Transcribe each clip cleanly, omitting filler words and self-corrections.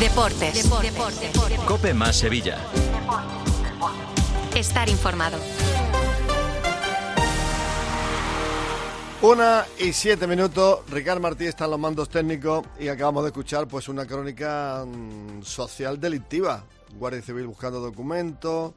Deportes. COPE más Sevilla. Estar informado. 1:07. Ricard Martí está en los mandos técnicos y acabamos de escuchar pues una crónica social delictiva. Guardia Civil buscando documentos,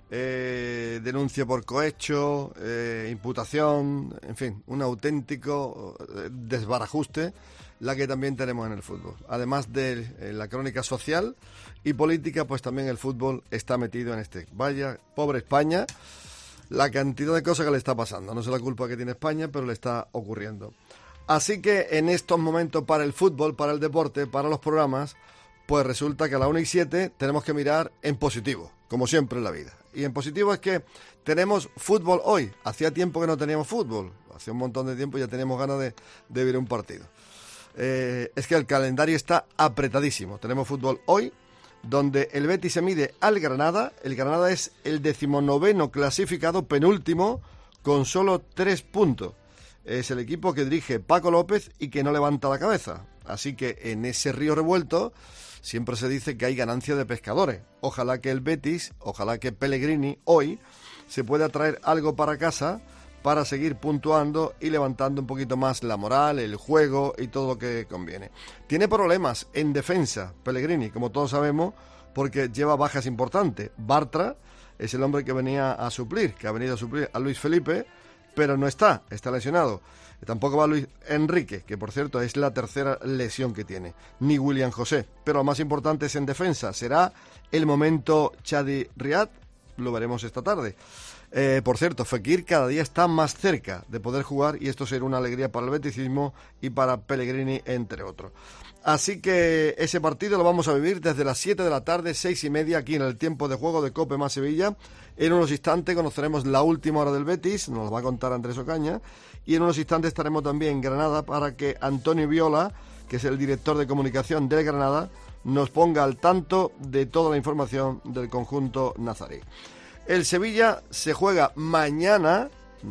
denuncia por cohecho, imputación, en fin, un auténtico desbarajuste, la que también tenemos en el fútbol. Además de la crónica social y política, pues también el fútbol está metido en este. Vaya, pobre España, la cantidad de cosas que le está pasando. No es la culpa que tiene España, pero le está ocurriendo. Así que en estos momentos para el fútbol, para el deporte, para los programas, pues resulta que a la 1:07 tenemos que mirar en positivo, como siempre en la vida. Y en positivo es que tenemos fútbol hoy. Hacía tiempo que no teníamos fútbol. Hacía un montón de tiempo y ya teníamos ganas de ver un partido. Es que el calendario está apretadísimo. Tenemos fútbol hoy, donde el Betis se mide al Granada. El Granada es el 19º clasificado, penúltimo, con solo 3 puntos. Es el equipo que dirige Paco López y que no levanta la cabeza. Así que en ese río revuelto siempre se dice que hay ganancia de pescadores. Ojalá que el Betis, ojalá que Pellegrini hoy se pueda traer algo para casa para seguir puntuando y levantando un poquito más la moral, el juego y todo lo que conviene. Tiene problemas en defensa Pellegrini, como todos sabemos, porque lleva bajas importantes. Bartra es el hombre que venía a suplir, que ha venido a suplir a Luis Felipe, pero no está lesionado. Tampoco va Luis Enrique, que por cierto es la tercera lesión que tiene, ni William José. Pero lo más importante es en defensa. ¿Será el momento Chadi Riad? Lo veremos esta tarde. Por cierto, Fekir cada día está más cerca de poder jugar y esto será una alegría para el beticismo y para Pellegrini, entre otros. Así que ese partido lo vamos a vivir desde las 7 de la tarde, 6:30, aquí en el tiempo de juego de COPE más Sevilla. En unos instantes conoceremos la última hora del Betis, nos lo va a contar Andrés Ocaña, y en unos instantes estaremos también en Granada para que Antonio Viola, que es el director de comunicación del Granada, nos ponga al tanto de toda la información del conjunto nazarí. El Sevilla se juega mañana,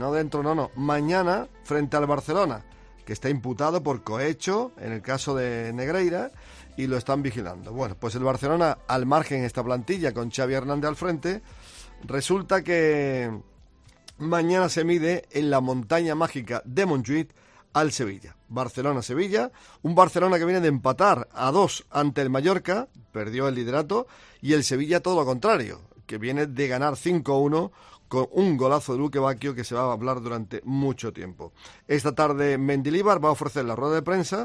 mañana frente al Barcelona, que está imputado por cohecho en el caso de Negreira y lo están vigilando. Bueno, pues el Barcelona, al margen de esta plantilla con Xavi Hernández al frente, resulta que mañana se mide en la montaña mágica de Montjuïc al Sevilla. Barcelona-Sevilla, un Barcelona que viene de empatar a 2 ante el Mallorca, perdió el liderato, y el Sevilla todo lo contrario, que viene de ganar 5-1 con un golazo de Luque Bacchio que se va a hablar durante mucho tiempo. Esta tarde Mendilibar va a ofrecer la rueda de prensa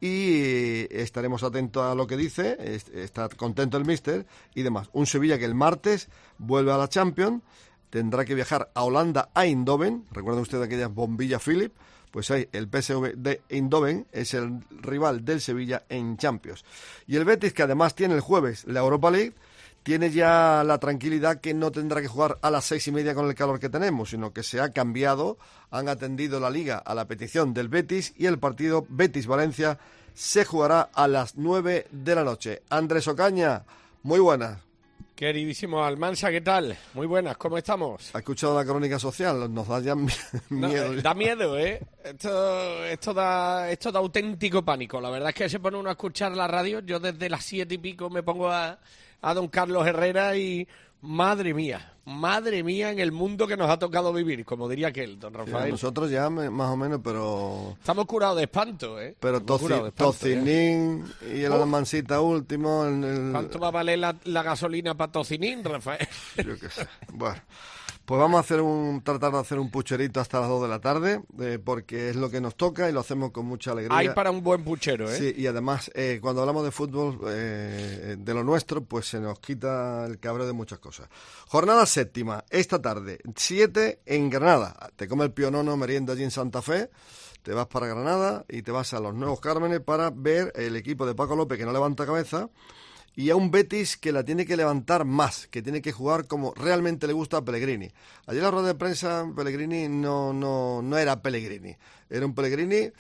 y estaremos atentos a lo que dice, está contento el míster y demás. Un Sevilla que el martes vuelve a la Champions, tendrá que viajar a Holanda, a Eindhoven. ¿Recuerdan ustedes aquellas bombillas Philip? Pues ahí el PSV de Eindhoven es el rival del Sevilla en Champions. Y el Betis, que además tiene el jueves la Europa League, tiene ya la tranquilidad que no tendrá que jugar a las 6:30 con el calor que tenemos, sino que se ha cambiado, han atendido la Liga a la petición del Betis y el partido Betis-Valencia se jugará a las 9 de la noche. Andrés Ocaña, muy buenas. Queridísimo Almansa, ¿qué tal? Muy buenas, ¿cómo estamos? ¿Ha escuchado la crónica social? Nos da ya miedo. Da miedo, ¿eh? Esto da auténtico pánico. La verdad es que se pone uno a escuchar la radio. Yo desde las 7:00 me pongo a don Carlos Herrera y madre mía en el mundo que nos ha tocado vivir, como diría aquel, don Rafael. Sí, nosotros ya más o menos, pero... Estamos curados de espanto, ¿eh? Pero Tocinín y el Almancita último... ¿Cuánto va a valer la gasolina para Tocinín, Rafael? Yo qué sé. Bueno, pues vamos a tratar de hacer un pucherito hasta las 2 de la tarde, porque es lo que nos toca y lo hacemos con mucha alegría. Hay para un buen puchero, ¿eh? Sí, y además, cuando hablamos de fútbol, de lo nuestro, pues se nos quita el cabreo de muchas cosas. Jornada séptima, esta tarde, 7 en Granada. Te come el pionono, merienda allí en Santa Fe, te vas para Granada y te vas a los Nuevos Cármenes para ver el equipo de Paco López que no levanta cabeza, y a un Betis que la tiene que levantar más, que tiene que jugar como realmente le gusta a Pellegrini. Ayer en la rueda de prensa Pellegrini no era Pellegrini, era un Pellegrini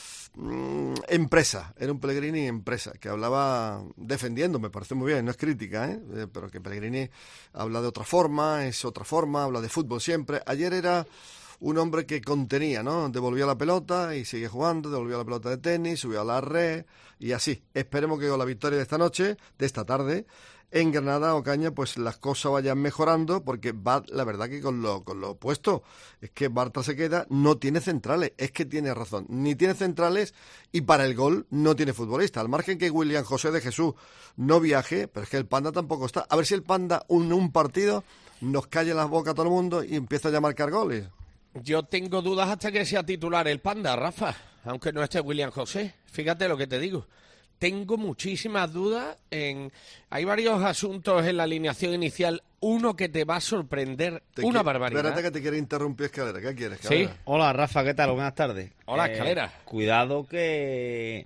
empresa, que hablaba defendiendo, me parece muy bien, no es crítica, pero que Pellegrini habla de otra forma, es otra forma, habla de fútbol siempre. Ayer era un hombre que contenía, ¿no? Devolvía la pelota y seguía jugando, devolvía la pelota de tenis, subía a la red y así. Esperemos que con la victoria de esta noche, de esta tarde, en Granada, Ocaña, pues las cosas vayan mejorando, porque va, la verdad que con lo opuesto, es que Bartra se queda, no tiene centrales, es que tiene razón, ni tiene centrales y para el gol no tiene futbolista, al margen que William José de Jesús no viaje, pero es que el Panda tampoco está. A ver si el Panda en un partido nos calla las bocas a todo el mundo y empieza ya a marcar goles. Yo tengo dudas hasta que sea titular el Panda, Rafa, aunque no esté William José, fíjate lo que te digo. Tengo muchísimas dudas hay varios asuntos en la alineación inicial. Uno que te va a sorprender, una barbaridad. Espérate que te quiere interrumpir, Escalera. ¿Qué quieres, Escalera? Sí. Hola, Rafa, ¿qué tal? Buenas tardes. Hola, Escalera. Cuidado que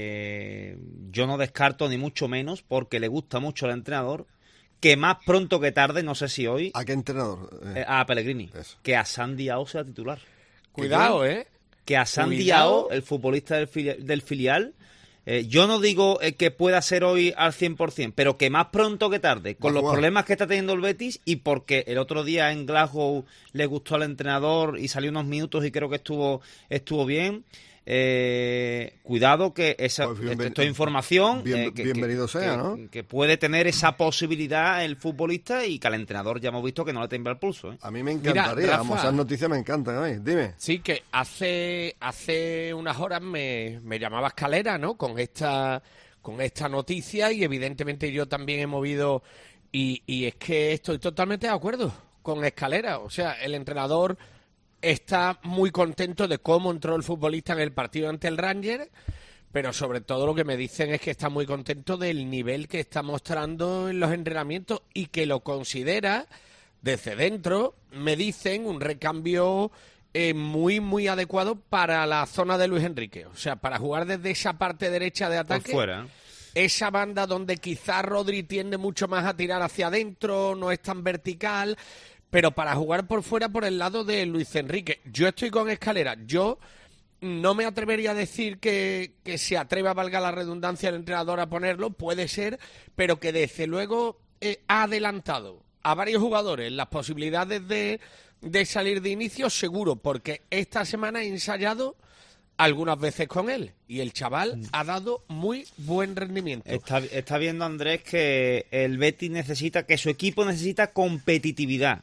yo no descarto ni mucho menos, porque le gusta mucho al entrenador, que más pronto que tarde, no sé si hoy, ¿A qué entrenador? a Pellegrini, Eso. que a San Diao sea titular. Cuidado, Que a San Cuidado. Diao, el futbolista del filial, yo no digo que pueda ser hoy al 100%, pero que más pronto que tarde, con los problemas que está teniendo el Betis, y porque el otro día en Glasgow le gustó al entrenador y salió unos minutos y creo que estuvo bien. Cuidado que esa Pues esto es información bienvenido sea, ¿no? que puede tener esa posibilidad el futbolista, y que al entrenador ya hemos visto que no le tiembla el pulso, ¿eh? A mí me encantaría, Mira, Rafa, vamos, esas noticias me encantan, ¿eh? Dime. Sí, que hace unas horas me llamaba Escalera, ¿no? Con esta noticia, y evidentemente yo también he movido, y es que estoy totalmente de acuerdo con Escalera. O sea, el entrenador está muy contento de cómo entró el futbolista en el partido ante el Rangers, pero sobre todo lo que me dicen es que está muy contento del nivel que está mostrando en los entrenamientos, y que lo considera desde dentro, me dicen, un recambio muy, muy adecuado para la zona de Luis Enrique. O sea, para jugar desde esa parte derecha de ataque. Por fuera. Esa banda donde quizá Rodri tiende mucho más a tirar hacia adentro, no es tan vertical, pero para jugar por fuera, por el lado de Luis Enrique. Yo estoy con Escalera. Yo no me atrevería a decir que se atreva, valga la redundancia, el entrenador a ponerlo, puede ser, pero que desde luego ha adelantado a varios jugadores las posibilidades de salir de inicio, seguro, porque esta semana he ensayado algunas veces con él y el chaval ha dado muy buen rendimiento. Está viendo, Andrés, que el Betis necesita, su equipo necesita competitividad.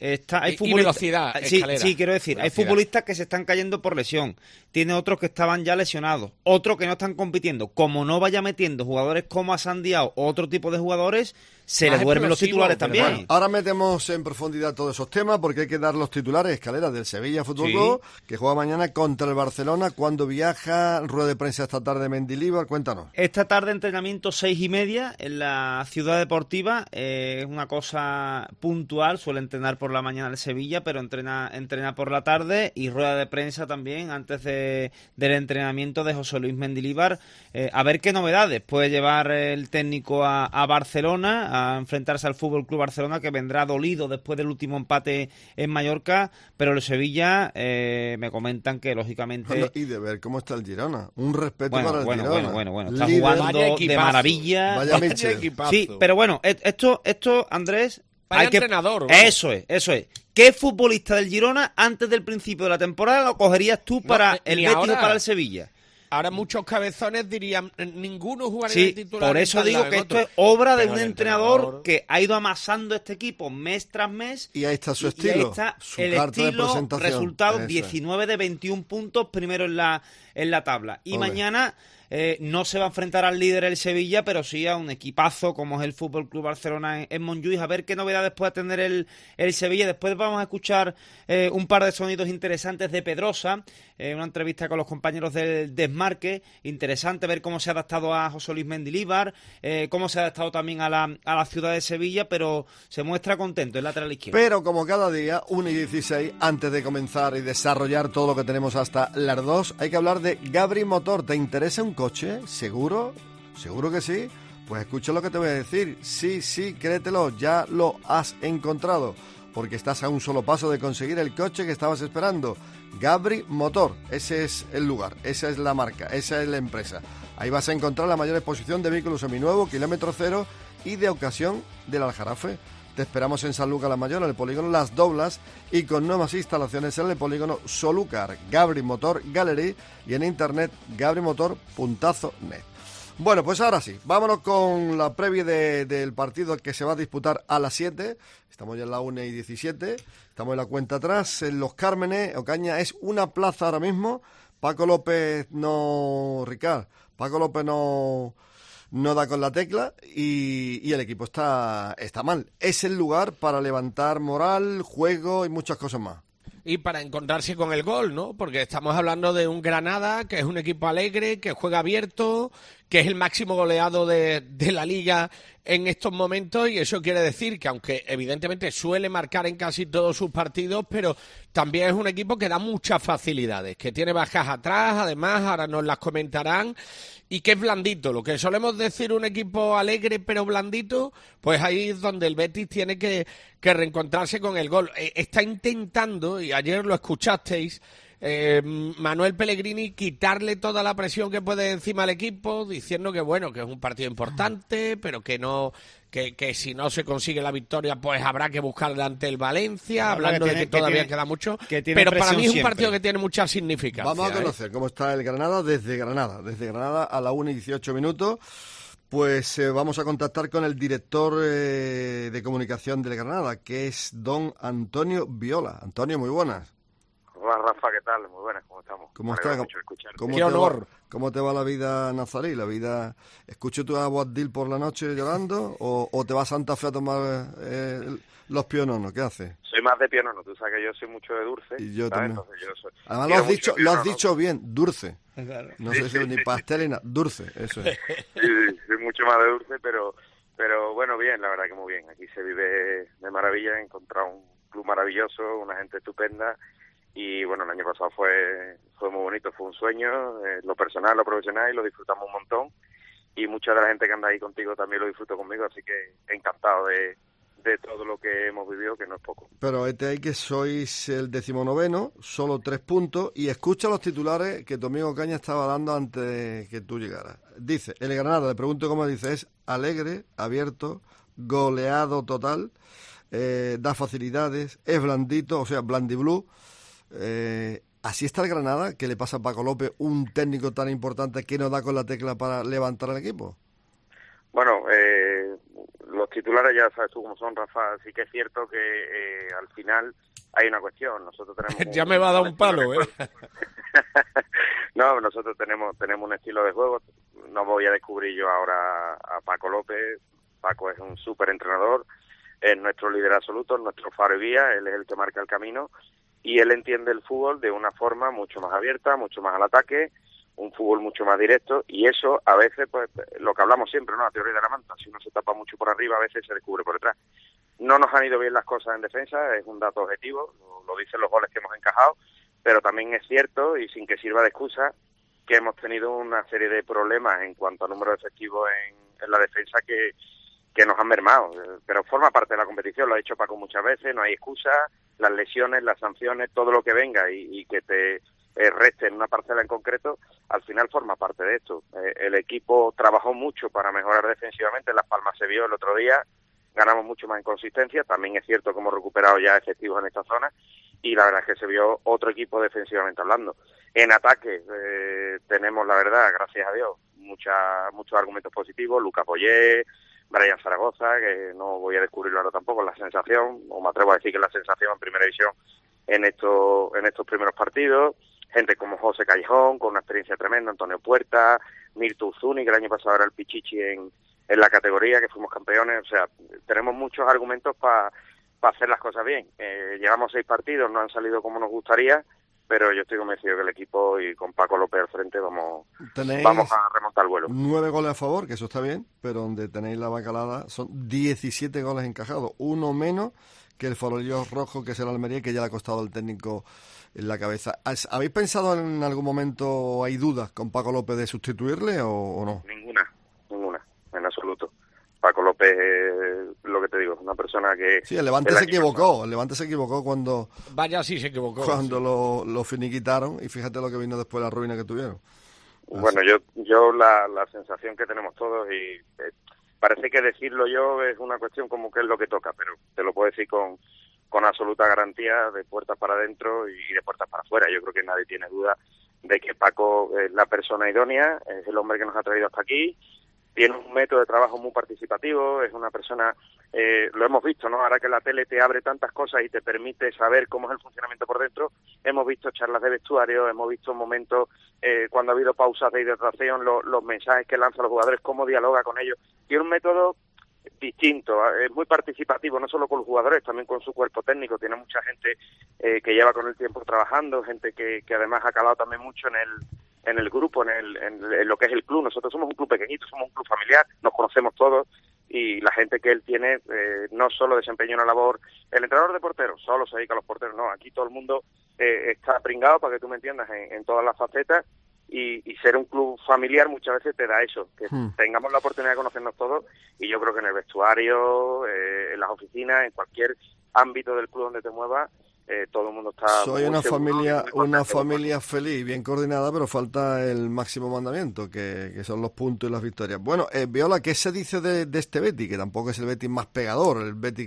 Y velocidad, Escalera. Sí, quiero decir, velocidad. Hay futbolistas que se están cayendo por lesión, tiene otros que estaban ya lesionados, otros que no están compitiendo. Como no vaya metiendo jugadores como a San Diao o otro tipo de jugadores, se le duermen los titulares también. Bueno, ahora metemos en profundidad todos esos temas, porque hay que dar los titulares, Escalera, del Sevilla Fútbol Club, que juega mañana contra el Barcelona. Cuando viaja, rueda de prensa esta tarde Mendilibar, cuéntanos. Esta tarde entrenamiento 6:30 en la Ciudad Deportiva, es una cosa puntual, suele entrenar por la mañana el Sevilla, pero entrena por la tarde, y rueda de prensa también antes del entrenamiento de José Luis Mendilibar. A ver qué novedades puede llevar el técnico a Barcelona, a enfrentarse al Fútbol Club Barcelona, que vendrá dolido después del último empate en Mallorca, pero el Sevilla me comentan que lógicamente... Bueno, y de ver cómo está el Girona, un respeto para el Girona. Bueno, está Líder. jugando de maravilla. Vaya Michel. Sí, pero bueno, esto Andrés... Vaya entrenador. ¿No? Eso es. ¿Qué futbolista del Girona antes del principio de la temporada lo cogerías tú para el Betis o para el Sevilla? Ahora muchos cabezones dirían, ninguno jugaría de titular. Por eso digo que esto es obra de un entrenador que ha ido amasando este equipo mes tras mes. Y ahí está su estilo. Y ahí está su el carta estilo, de presentación. resultados 19 de 21 puntos, primero en la tabla. Y mañana no se va a enfrentar al líder el Sevilla, pero sí a un equipazo como es el Fútbol Club Barcelona en Montjuïc. A ver qué novedades puede tener el Sevilla. Después vamos a escuchar un par de sonidos interesantes de Pedrosa, una entrevista con los compañeros del Desmarque. Interesante ver cómo se ha adaptado a José Luis Mendilibar, cómo se ha adaptado también a la ciudad de Sevilla, pero se muestra contento el lateral izquierdo. Pero como cada día, 1:16, antes de comenzar y desarrollar todo lo que tenemos hasta las 2, hay que hablar de Gabri Motor. ¿Te interesa un coche? ¿Seguro? ¿Seguro que sí? Pues escucha lo que te voy a decir. Sí, créetelo, ya lo has encontrado, porque estás a un solo paso de conseguir el coche que estabas esperando. Gabri Motor, ese es el lugar, esa es la marca, esa es la empresa. Ahí vas a encontrar la mayor exposición de vehículos seminuevos, kilómetro cero y de ocasión del Aljarafe. Te esperamos en Sanlúcar la Mayor, en el polígono Las Doblas, y con nuevas instalaciones en el polígono Solúcar, Gabri Motor Gallery, y en internet gabrimotor.net. Bueno, pues ahora sí, vámonos con la previa del partido que se va a disputar a las 7. Estamos ya en la 1:17, estamos en la cuenta atrás, en Los Cármenes. Ocaña es una plaza ahora mismo. Paco López no da con la tecla y el equipo está mal. Es el lugar para levantar moral, juego y muchas cosas más. Y para encontrarse con el gol, ¿no? Porque estamos hablando de un Granada que es un equipo alegre, que juega abierto, que es el máximo goleado de la Liga en estos momentos, y eso quiere decir que aunque evidentemente suele marcar en casi todos sus partidos, pero también es un equipo que da muchas facilidades, que tiene bajas atrás, además, ahora nos las comentarán, y que es blandito. Lo que solemos decir un equipo alegre pero blandito, pues ahí es donde el Betis tiene que reencontrarse con el gol. Está intentando, y ayer lo escuchasteis, Manuel Pellegrini quitarle toda la presión que puede encima al equipo, diciendo que bueno, que es un partido importante, pero que no, que si no se consigue la victoria, pues habrá que buscarla ante el Valencia, hablando de que todavía queda mucho, pero para mí es un partido que tiene mucha significancia. Vamos a conocer cómo está el Granada desde Granada a la 1:18. Pues vamos a contactar con el director de comunicación del Granada, que es don Antonio Viola. Antonio, muy buenas. Hola Rafa, ¿qué tal? Muy buenas, ¿cómo estamos? ¿Cómo estás? ¡Qué honor! ¿Cómo te va la vida nazarí? ¿La vida? ¿Escucho tú a Boabdil por la noche llorando o te vas a Santa Fe a tomar los piononos? ¿Qué haces? Soy más de pionono, tú sabes que yo soy mucho de dulce. Y yo ¿sabes? también. Además lo has dicho bien, dulce. Claro. No sé si ni pastel ni nada, dulce, eso es. Sí, soy mucho más de dulce, pero bueno, bien, la verdad que muy bien. Aquí se vive de maravilla, he encontrado un club maravilloso, una gente estupenda. Y bueno, el año pasado fue muy bonito, fue un sueño, lo personal, lo profesional, y lo disfrutamos un montón. Y mucha de la gente que anda ahí contigo también lo disfrutó conmigo, así que encantado de todo lo que hemos vivido, que no es poco. Pero ahí que sois el 19º, solo 3 puntos, y escucha los titulares que tu amigo Caña estaba dando antes de que tú llegaras. Dice, el Granada, le pregunto cómo dice, es alegre, abierto, goleado total, da facilidades, es blandito, o sea, blandiblue. Así está el Granada, que le pasa a Paco López, un técnico tan importante que no da con la tecla para levantar al equipo. Bueno, los titulares ya sabes tú cómo son, Rafa. Sí que es cierto que al final hay una cuestión. Nosotros tenemos ya me va a dar un palo, No, nosotros tenemos un estilo de juego. No voy a descubrir yo ahora a Paco López. Paco es un súper entrenador, es nuestro líder absoluto, nuestro faro y guía. Él es el que marca el camino. Y él entiende el fútbol de una forma mucho más abierta, mucho más al ataque, un fútbol mucho más directo, y eso a veces, pues lo que hablamos siempre, ¿no? La teoría de la manta, si uno se tapa mucho por arriba, a veces se descubre por detrás. No nos han ido bien las cosas en defensa, es un dato objetivo, lo dicen los goles que hemos encajado, pero también es cierto, y sin que sirva de excusa, que hemos tenido una serie de problemas en cuanto a número de efectivos en la defensa que nos han mermado, pero forma parte de la competición, lo ha dicho Paco muchas veces, no hay excusa, las lesiones, las sanciones, todo lo que venga y que te reste en una parcela en concreto, al final forma parte de esto. El equipo trabajó mucho para mejorar defensivamente, Las Palmas se vio el otro día, ganamos mucho más en consistencia, también es cierto que hemos recuperado ya efectivos en esta zona, y la verdad es que se vio otro equipo defensivamente hablando. En ataque tenemos, la verdad, gracias a Dios, muchos argumentos positivos, Lucas Boyé, Brian Zaragoza, que no voy a descubrirlo ahora tampoco, la sensación, o me atrevo a decir que la sensación en primera división en estos primeros partidos, gente como José Callejón, con una experiencia tremenda, Antonio Puerta, Mirtu Uzuni, que el año pasado era el Pichichi en la categoría, que fuimos campeones, o sea, tenemos muchos argumentos para hacer las cosas bien. Llevamos 6 partidos, no han salido como nos gustaría, pero yo estoy convencido que el equipo, y con Paco López al frente, vamos a remontar el vuelo. 9 goles a favor, que eso está bien, pero donde tenéis la bacalada son 17 goles encajados, uno menos que el farolillo rojo, que es el Almería, que ya le ha costado al técnico en la cabeza. ¿Habéis pensado en algún momento, hay dudas con Paco López de sustituirle o no? Ninguna, en absoluto. Paco López, lo que te digo, una persona que... Sí, el Levante se equivocó cuando... Vaya, sí se equivocó. Cuando sí. Lo finiquitaron, y fíjate lo que vino después, la ruina que tuvieron. Bueno, yo la sensación que tenemos todos, y parece que decirlo yo es una cuestión como que es lo que toca, pero te lo puedo decir con absoluta garantía, de puertas para adentro y de puertas para afuera. Yo creo que nadie tiene duda de que Paco es la persona idónea, es el hombre que nos ha traído hasta aquí, tiene un método de trabajo muy participativo, es una persona, lo hemos visto, ¿no? Ahora que la tele te abre tantas cosas y te permite saber cómo es el funcionamiento por dentro, hemos visto charlas de vestuario, hemos visto momentos cuando ha habido pausas de hidratación, los mensajes que lanzan los jugadores, cómo dialoga con ellos. Tiene un método distinto, es muy participativo, no solo con los jugadores, también con su cuerpo técnico. Tiene mucha gente que lleva con el tiempo trabajando, gente que además ha calado también mucho en el grupo, en lo que es el club. Nosotros somos un club pequeñito, somos un club familiar, nos conocemos todos, y la gente que él tiene no solo desempeña una labor, el entrenador de porteros solo se dedica a los porteros, no, aquí todo el mundo está pringado, para que tú me entiendas, en todas las facetas, y ser un club familiar muchas veces te da eso, que tengamos la oportunidad de conocernos todos, y yo creo que en el vestuario, en las oficinas, en cualquier ámbito del club donde te muevas, todo el mundo está... Soy una familia feliz, bien coordinada, pero falta el máximo mandamiento, que son los puntos y las victorias. Bueno, Viola, ¿qué se dice de este Betis? Que tampoco es el Betis más pegador, el Betis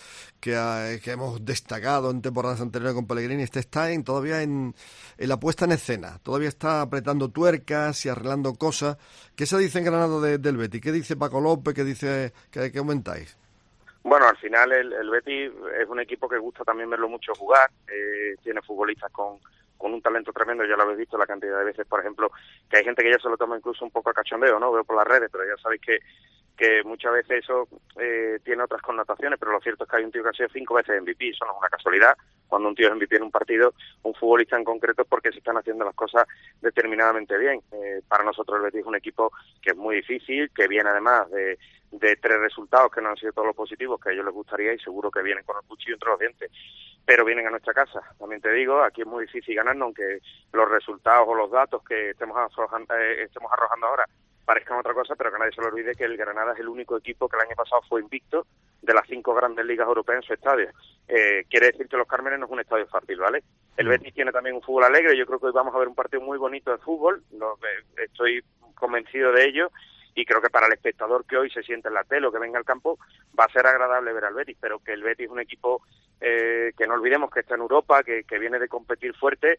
que hemos destacado en temporadas anteriores con Pellegrini. Está todavía en la puesta en escena, todavía está apretando tuercas y arreglando cosas. ¿Qué se dice en Granada del Betis? ¿Qué dice Paco López? ¿Qué comentáis? Bueno, al final el Betis es un equipo que gusta también verlo mucho jugar, tiene futbolistas con un talento tremendo, ya lo habéis visto la cantidad de veces, por ejemplo, que hay gente que ya se lo toma incluso un poco a cachondeo, ¿no? Veo por las redes, pero ya sabéis que muchas veces eso tiene otras connotaciones, pero lo cierto es que hay un tío que ha sido 5 veces MVP, eso no es una casualidad. Cuando un tío es MVP en un partido, un futbolista en concreto, es porque se están haciendo las cosas determinadamente bien. Para nosotros el Betis es un equipo que es muy difícil, que viene además de 3 resultados que no han sido todos los positivos que a ellos les gustaría, y seguro que vienen con el cuchillo entre los dientes, pero vienen a nuestra casa. También te digo, aquí es muy difícil ganarnos, aunque los resultados o los datos que estemos arrojando ahora parezcan otra cosa, pero que nadie se le olvide que el Granada es el único equipo que el año pasado fue invicto de las 5 grandes ligas europeas en su estadio. Quiere decir que Los Cármenes no es un estadio fácil, ¿vale? El Betis tiene también un fútbol alegre, yo creo que hoy vamos a ver un partido muy bonito de fútbol, estoy convencido de ello, y creo que para el espectador que hoy se siente en la tele o que venga al campo va a ser agradable ver al Betis, pero que el Betis es un equipo que no olvidemos que está en Europa, que viene de competir fuerte,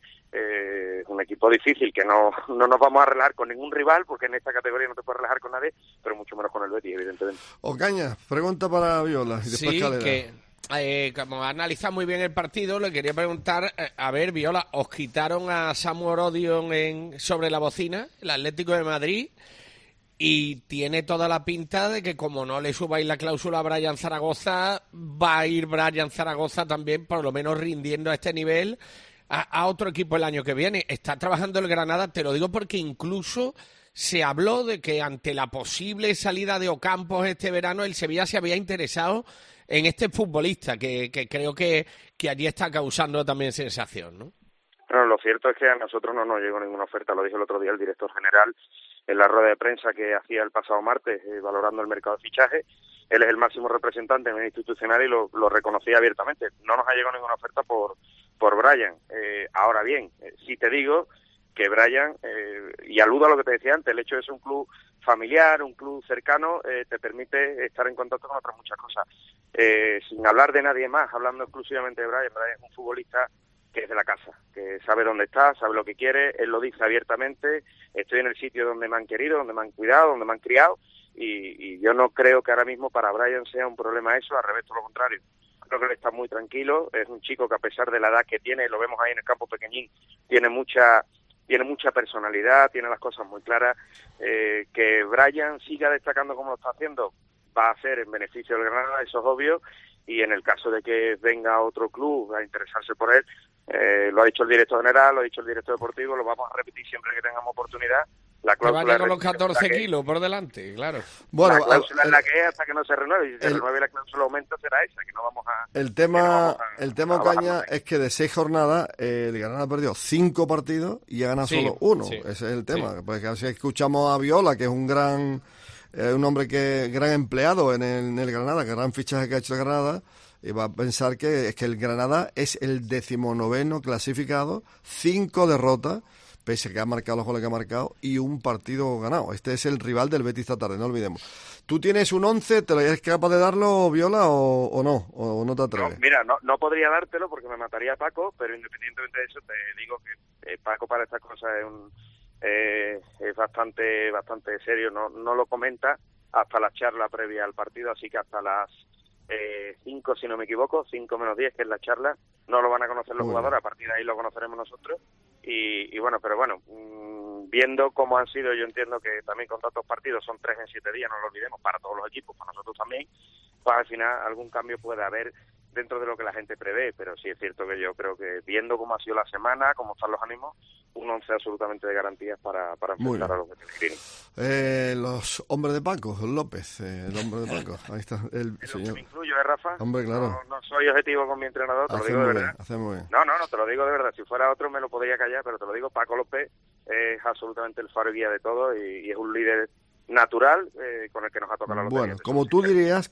un equipo difícil, que no nos vamos a relajar con ningún rival, porque en esta categoría no te puedes relajar con nadie, pero mucho menos con el Betis, evidentemente. Ocaña, pregunta para Viola y después sí, Calera. Como analiza muy bien el partido, le quería preguntar, a ver, Viola, os quitaron a Samu Orodion sobre la bocina, el Atlético de Madrid, y tiene toda la pinta de que como no le subáis la cláusula a Brian Zaragoza, va a ir Brian Zaragoza también, por lo menos rindiendo a este nivel, a otro equipo el año que viene. Está trabajando el Granada, te lo digo porque incluso se habló de que ante la posible salida de Ocampos este verano, el Sevilla se había interesado en este futbolista, que creo que allí está causando también sensación, ¿no? Bueno, lo cierto es que a nosotros no nos llegó ninguna oferta, lo dijo el otro día el director general en la rueda de prensa que hacía el pasado martes, valorando el mercado de fichaje. Él es el máximo representante en el institucional y lo reconocía abiertamente. No nos ha llegado ninguna oferta por Brian. Ahora bien, sí te digo que Brian, y aludo a lo que te decía antes, el hecho de ser un club familiar, un club cercano, te permite estar en contacto con otras muchas cosas. Sin hablar de nadie más, hablando exclusivamente de Brian es un futbolista que es de la casa, que sabe dónde está, sabe lo que quiere, él lo dice abiertamente: estoy en el sitio donde me han querido, donde me han cuidado, donde me han criado, y yo no creo que ahora mismo para Brian sea un problema eso, al revés, todo lo contrario. Creo que él está muy tranquilo, es un chico que a pesar de la edad que tiene, lo vemos ahí en el campo pequeñín, tiene mucha personalidad, tiene las cosas muy claras. Que Brian siga destacando como lo está haciendo va a ser en beneficio del Granada, eso es obvio, y en el caso de que venga otro club a interesarse por él, lo ha dicho el director general, lo ha dicho el director deportivo, lo vamos a repetir siempre que tengamos oportunidad. La cláusula con los 14 kilos por delante, claro. Bueno, la cláusula es la que es hasta que no se renueve, y si se renueve la cláusula aumenta será esa, que no vamos a... El tema Ocaña, es que de 6 jornadas el Granada ha perdido 5 partidos y ha ganado solo 1. Sí. Ese es el tema. Sí. Porque así escuchamos a Viola, que es un hombre gran empleado en el Granada, gran fichaje que ha hecho el Granada, y va a pensar que es que el Granada es el 19º clasificado, 5 derrotas, pese a que ha marcado los goles que ha marcado, y un partido ganado. Este es el rival del Betis esta tarde, no olvidemos. ¿Tú tienes un 11? ¿Te lo eres capaz de darlo, Viola, o no? ¿O no te atreves? No, mira, no podría dártelo porque me mataría Paco, pero independientemente de eso te digo que Paco para estas cosas es bastante serio, no lo comenta hasta la charla previa al partido, así que hasta las 5, si no me equivoco, 5 menos 10, que es la charla, no lo van a conocer los jugadores, a partir de ahí lo conoceremos nosotros, y bueno, pero bueno, viendo cómo han sido, yo entiendo que también con tantos partidos, son 3 en 7 días, no lo olvidemos, para todos los equipos, para nosotros también, pues al final algún cambio puede haber dentro de lo que la gente prevé, pero sí es cierto que yo creo que viendo cómo ha sido la semana, cómo están los ánimos, un 11 absolutamente de garantías para enfrentar a los de Pellegrini. Los hombres de Paco, López, el hombre de Paco, ahí está el señor. Me incluyo, Rafa? Hombre, claro. No soy objetivo con mi entrenador, te lo digo de verdad. Muy bien. No, te lo digo de verdad. Si fuera otro me lo podría callar, pero te lo digo, Paco López es absolutamente el faro y guía de todo y es un líder natural con el que nos ha tocado la lotería. Bueno, como tú dirías,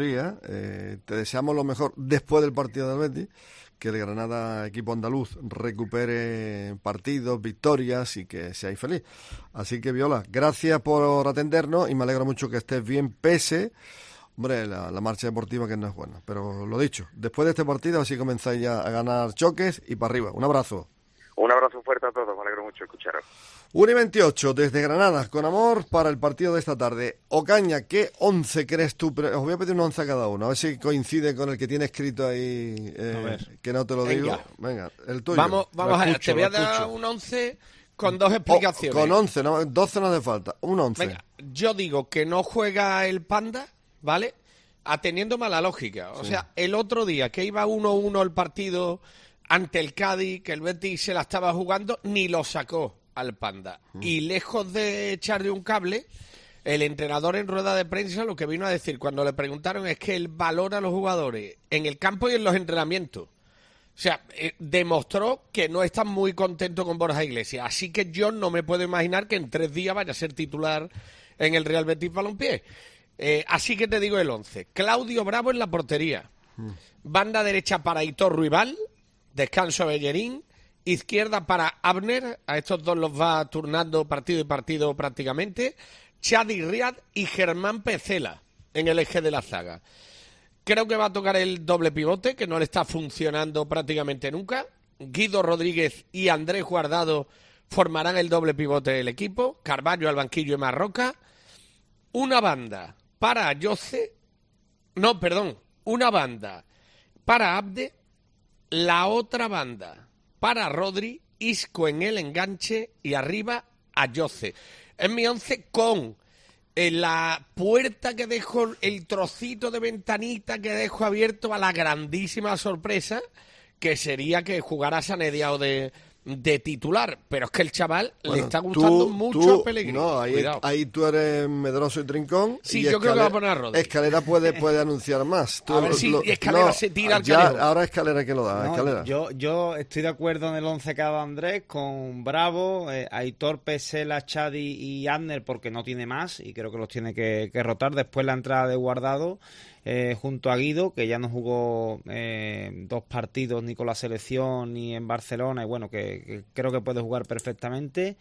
te deseamos lo mejor después del partido del Betis, que el Granada, equipo andaluz, recupere partidos, victorias y que seáis feliz. Así que, Viola, gracias por atendernos y me alegro mucho que estés bien, pese, hombre, la marcha deportiva que no es buena. Pero lo dicho, después de este partido así comenzáis ya a ganar choques y para arriba. Un abrazo. Un abrazo fuerte a todos, me alegro mucho de escucharos. 1:28 desde Granada, con amor para el partido de esta tarde. Ocaña, ¿qué 11 crees tú? Os voy a pedir un 11 a cada uno, a ver si coincide con el que tiene escrito ahí, que no te lo digo. Venga, el tuyo. Vamos a ver, te voy a dar un 11 con dos explicaciones. Con 11, no, 12 no hace falta, un 11. Venga, yo digo que no juega el Panda, ¿vale? Ateniendo mala lógica. O sea, el otro día que iba 1-1 el partido ante el Cádiz, que el Betis se la estaba jugando, ni lo sacó al Panda. Y lejos de echarle un cable, el entrenador en rueda de prensa lo que vino a decir cuando le preguntaron es que él valora a los jugadores en el campo y en los entrenamientos. O sea, demostró que no está muy contento con Borja Iglesias. Así que yo no me puedo imaginar que en 3 días vaya a ser titular en el Real Betis Balompié. Así que te digo el 11. Claudio Bravo en la portería. Banda derecha para Hitor Ruibal. Descanso a Bellerín. Izquierda para Abner. A estos dos los va turnando partido y partido prácticamente. Chadi Riad y Germán Pecela en el eje de la zaga. Creo que va a tocar el doble pivote, que no le está funcionando prácticamente nunca. Guido Rodríguez y Andrés Guardado formarán el doble pivote del equipo. Carballo al banquillo y Marroca. Una banda para Ayoce. No, perdón. Una banda para Abde. La otra banda para Rodri, Isco en el enganche y arriba Ayoce. Es mi 11 con la puerta que dejo, el trocito de ventanita que dejo abierto a la grandísima sorpresa que sería que jugara Sanedia o de titular, pero es que el chaval le está gustando mucho a Pellegrini. No, ahí tú eres medroso y trincón. Sí, y yo creo que va a poner a Rodri. Escalera puede anunciar más. A ver si Escalera se tira al calejo. Ahora Escalera que lo da. No, Escalera. Yo estoy de acuerdo en el 11 que ha dado Andrés, con Bravo, Aitor, Pesela, Chadi y Abner, porque no tiene más y creo que los tiene que rotar. Después la entrada de Guardado junto a Guido, que ya no jugó 2 partidos ni con la selección ni en Barcelona, y bueno, que creo que puede jugar perfectamente.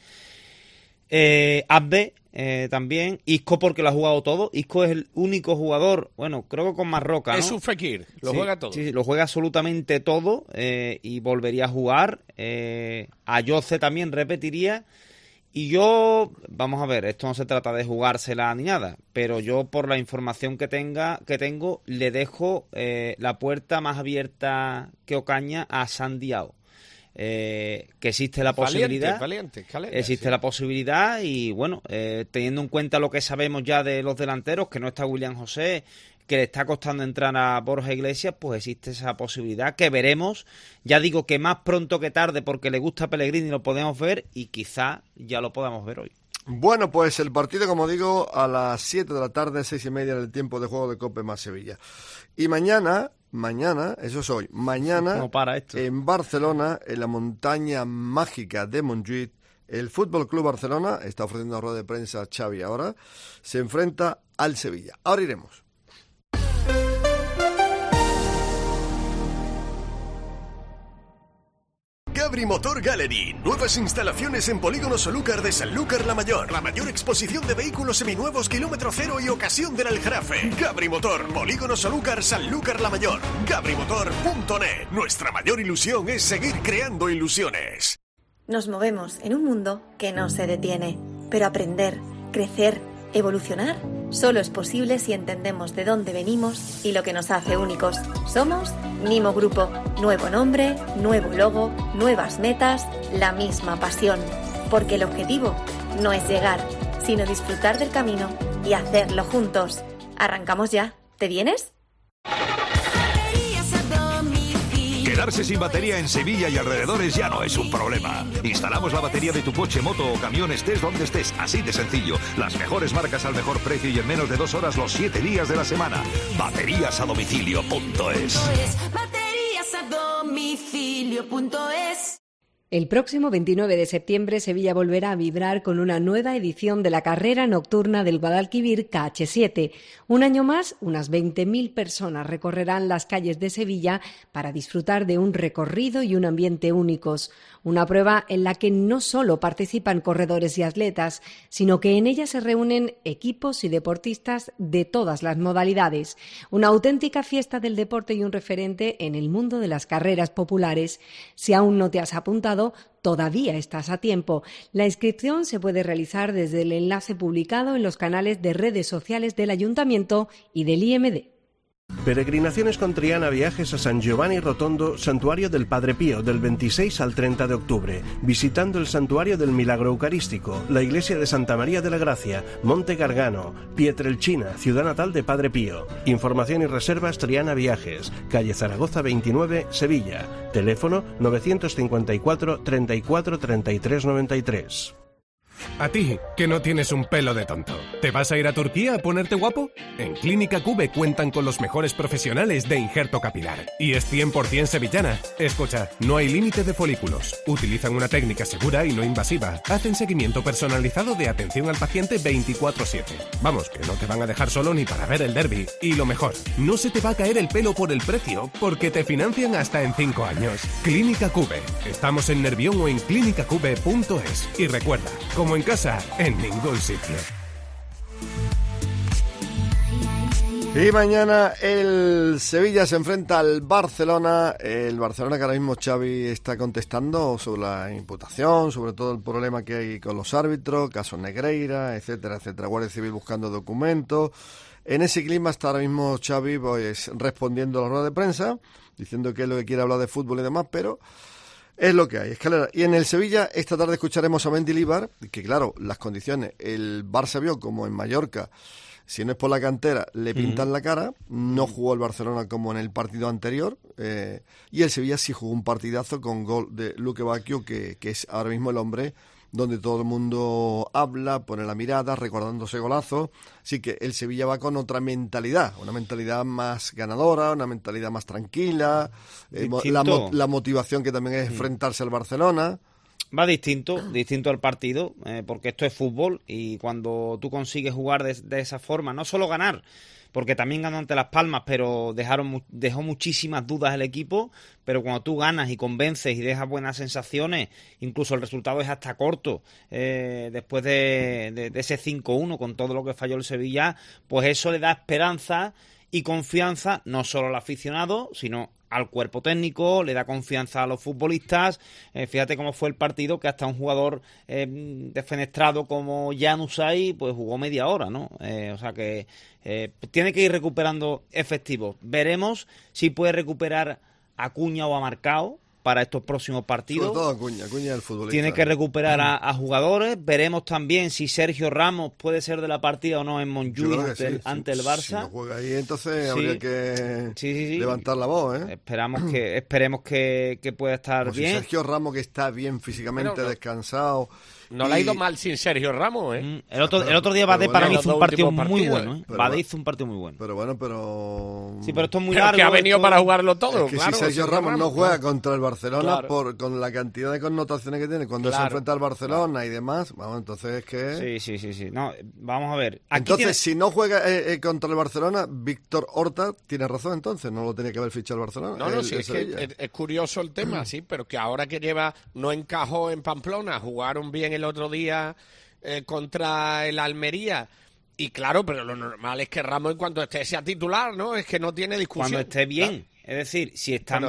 Abde también. Isco, porque lo ha jugado todo. Isco es el único jugador, bueno, creo que con Marroca, ¿no? Es un Fekir, lo juega todo. Sí, lo juega absolutamente todo y volvería a jugar. Ayoce también repetiría. Y yo, vamos a ver, esto no se trata de jugársela ni nada, pero yo por la información que tengo, le dejo la puerta más abierta que Ocaña a Sandiao. Que existe la posibilidad. Existe la posibilidad y bueno, teniendo en cuenta lo que sabemos ya de los delanteros, que no está William José, que le está costando entrar a Borja Iglesias, pues existe esa posibilidad que veremos. Ya digo que más pronto que tarde, porque le gusta a Pellegrini, lo podemos ver y quizá ya lo podamos ver hoy. Bueno, pues el partido, como digo, a las 7 de la tarde, 6:30 del tiempo de juego de Cope más Sevilla. Y mañana, eso es hoy, mañana en Barcelona, en la montaña mágica de Montjuïc, el Fútbol Club Barcelona, está ofreciendo una rueda de prensa a Xavi ahora, se enfrenta al Sevilla. Ahora iremos. Gabri Motor Gallery. Nuevas instalaciones en Polígono Solúcar de Sanlúcar la Mayor. La mayor exposición de vehículos seminuevos, kilómetro cero y ocasión del Aljarafe. Gabri Motor, Polígono Solúcar, Sanlúcar la Mayor. GabriMotor.net. Nuestra mayor ilusión es seguir creando ilusiones. Nos movemos en un mundo que no se detiene, pero aprender, crecer, evolucionar, solo es posible si entendemos de dónde venimos y lo que nos hace únicos. Somos Nimo Grupo. Nuevo nombre, nuevo logo, nuevas metas, la misma pasión. Porque el objetivo no es llegar, sino disfrutar del camino y hacerlo juntos. Arrancamos ya. ¿Te vienes? Quedarse sin batería en Sevilla y alrededores ya no es un problema. Instalamos la batería de tu coche, moto o camión, estés donde estés, así de sencillo. Las mejores marcas al mejor precio y en menos de 2 horas los 7 días de la semana. Bateriasadomicilio.es. Bateriasadomicilio.es. El próximo 29 de septiembre Sevilla volverá a vibrar con una nueva edición de la carrera nocturna del Guadalquivir KH7. Un año más, unas 20.000 personas recorrerán las calles de Sevilla para disfrutar de un recorrido y un ambiente únicos. Una prueba en la que no solo participan corredores y atletas, sino que en ella se reúnen equipos y deportistas de todas las modalidades. Una auténtica fiesta del deporte y un referente en el mundo de las carreras populares. Si aún no te has apuntado, todavía estás a tiempo. La inscripción se puede realizar desde el enlace publicado en los canales de redes sociales del Ayuntamiento y del IMD. Peregrinaciones con Triana Viajes a San Giovanni Rotondo, Santuario del Padre Pío, del 26 al 30 de octubre, visitando el Santuario del Milagro Eucarístico, la Iglesia de Santa María de la Gracia, Monte Gargano, Pietrelcina, ciudad natal de Padre Pío. Información y reservas Triana Viajes, calle Zaragoza 29, Sevilla. Teléfono 954 34 33 93. A ti, que no tienes un pelo de tonto. ¿Te vas a ir a Turquía a ponerte guapo? En Clínica Cube cuentan con los mejores profesionales de injerto capilar. Y es 100% sevillana. Escucha, no hay límite de folículos. Utilizan una técnica segura y no invasiva. Hacen seguimiento personalizado de atención al paciente 24/7. Vamos, que no te van a dejar solo ni para ver el derbi. Y lo mejor, no se te va a caer el pelo por el precio, porque te financian hasta en 5 años. Clínica Cube. Estamos en Nervión o en clinicacube.es. Y recuerda, como en casa, en ningún sitio. Y mañana el Sevilla se enfrenta al Barcelona. El Barcelona que ahora mismo Xavi está contestando sobre la imputación, sobre todo el problema que hay con los árbitros, caso Negreira, etcétera, etcétera. Guardia Civil buscando documentos. En ese clima está ahora mismo Xavi pues respondiendo a la rueda de prensa, diciendo que es lo que quiere hablar de fútbol y demás, pero es lo que hay, escalera. Y en el Sevilla, esta tarde escucharemos a Mendilibar, que claro, las condiciones, el Barça vio como en Mallorca, si no es por la cantera, le pintan la cara, no jugó el Barcelona como en el partido anterior, y el Sevilla sí jugó un partidazo con gol de Luque Bacchio, que es ahora mismo el hombre donde todo el mundo habla, pone la mirada, recordándose golazos. Así que el Sevilla va con otra mentalidad, una mentalidad más ganadora, una mentalidad más tranquila, la motivación que también es enfrentarse al Barcelona. Va distinto al partido, porque esto es fútbol y cuando tú consigues jugar de esa forma, no solo ganar, porque también ganó ante Las Palmas, pero dejó muchísimas dudas el equipo, pero cuando tú ganas y convences y dejas buenas sensaciones, incluso el resultado es hasta corto, después de ese 5-1 con todo lo que falló el Sevilla, pues eso le da esperanza y confianza no solo al aficionado, sino al cuerpo técnico, le da confianza a los futbolistas. Fíjate cómo fue el partido, que hasta un jugador defenestrado como Jan Usai pues jugó media hora, ¿no? O sea que tiene que ir recuperando efectivos. Veremos si puede recuperar a Acuña o a Marcao para estos próximos partidos. Sobre todo Acuña es el futbolista. Tiene que recuperar a jugadores. Veremos también si Sergio Ramos puede ser de la partida o no en Montjuïc ante el Barça. Si no juega ahí, entonces habría que levantar la voz, ¿eh? Esperemos que pueda estar bien. Si Sergio Ramos, que está bien físicamente, descansado No le ha ido mal sin Sergio Ramos, ¿eh? El otro día Badé para mí hizo un partido muy bueno, ¿eh? Badé hizo un partido muy bueno. Pero bueno, pero... Sí, pero esto es muy Pero largo. que ha venido para jugarlo todo, es que claro. si Sergio Ramos no juega contra el Barcelona con la cantidad de connotaciones que tiene cuando se enfrenta al Barcelona y demás, vamos, entonces es que... Sí. No, vamos a ver. Entonces, si no juega contra el Barcelona, Víctor Horta tiene razón, entonces no lo tenía que haber fichado el Barcelona. No, sí, es que es curioso el tema, sí, pero que ahora que no encajó en Pamplona, jugaron bien el otro día contra el Almería, y claro, pero lo normal es que Ramos en cuanto esté sea titular, ¿no? Es que no tiene discusión. Cuando esté bien, claro. Es decir, si está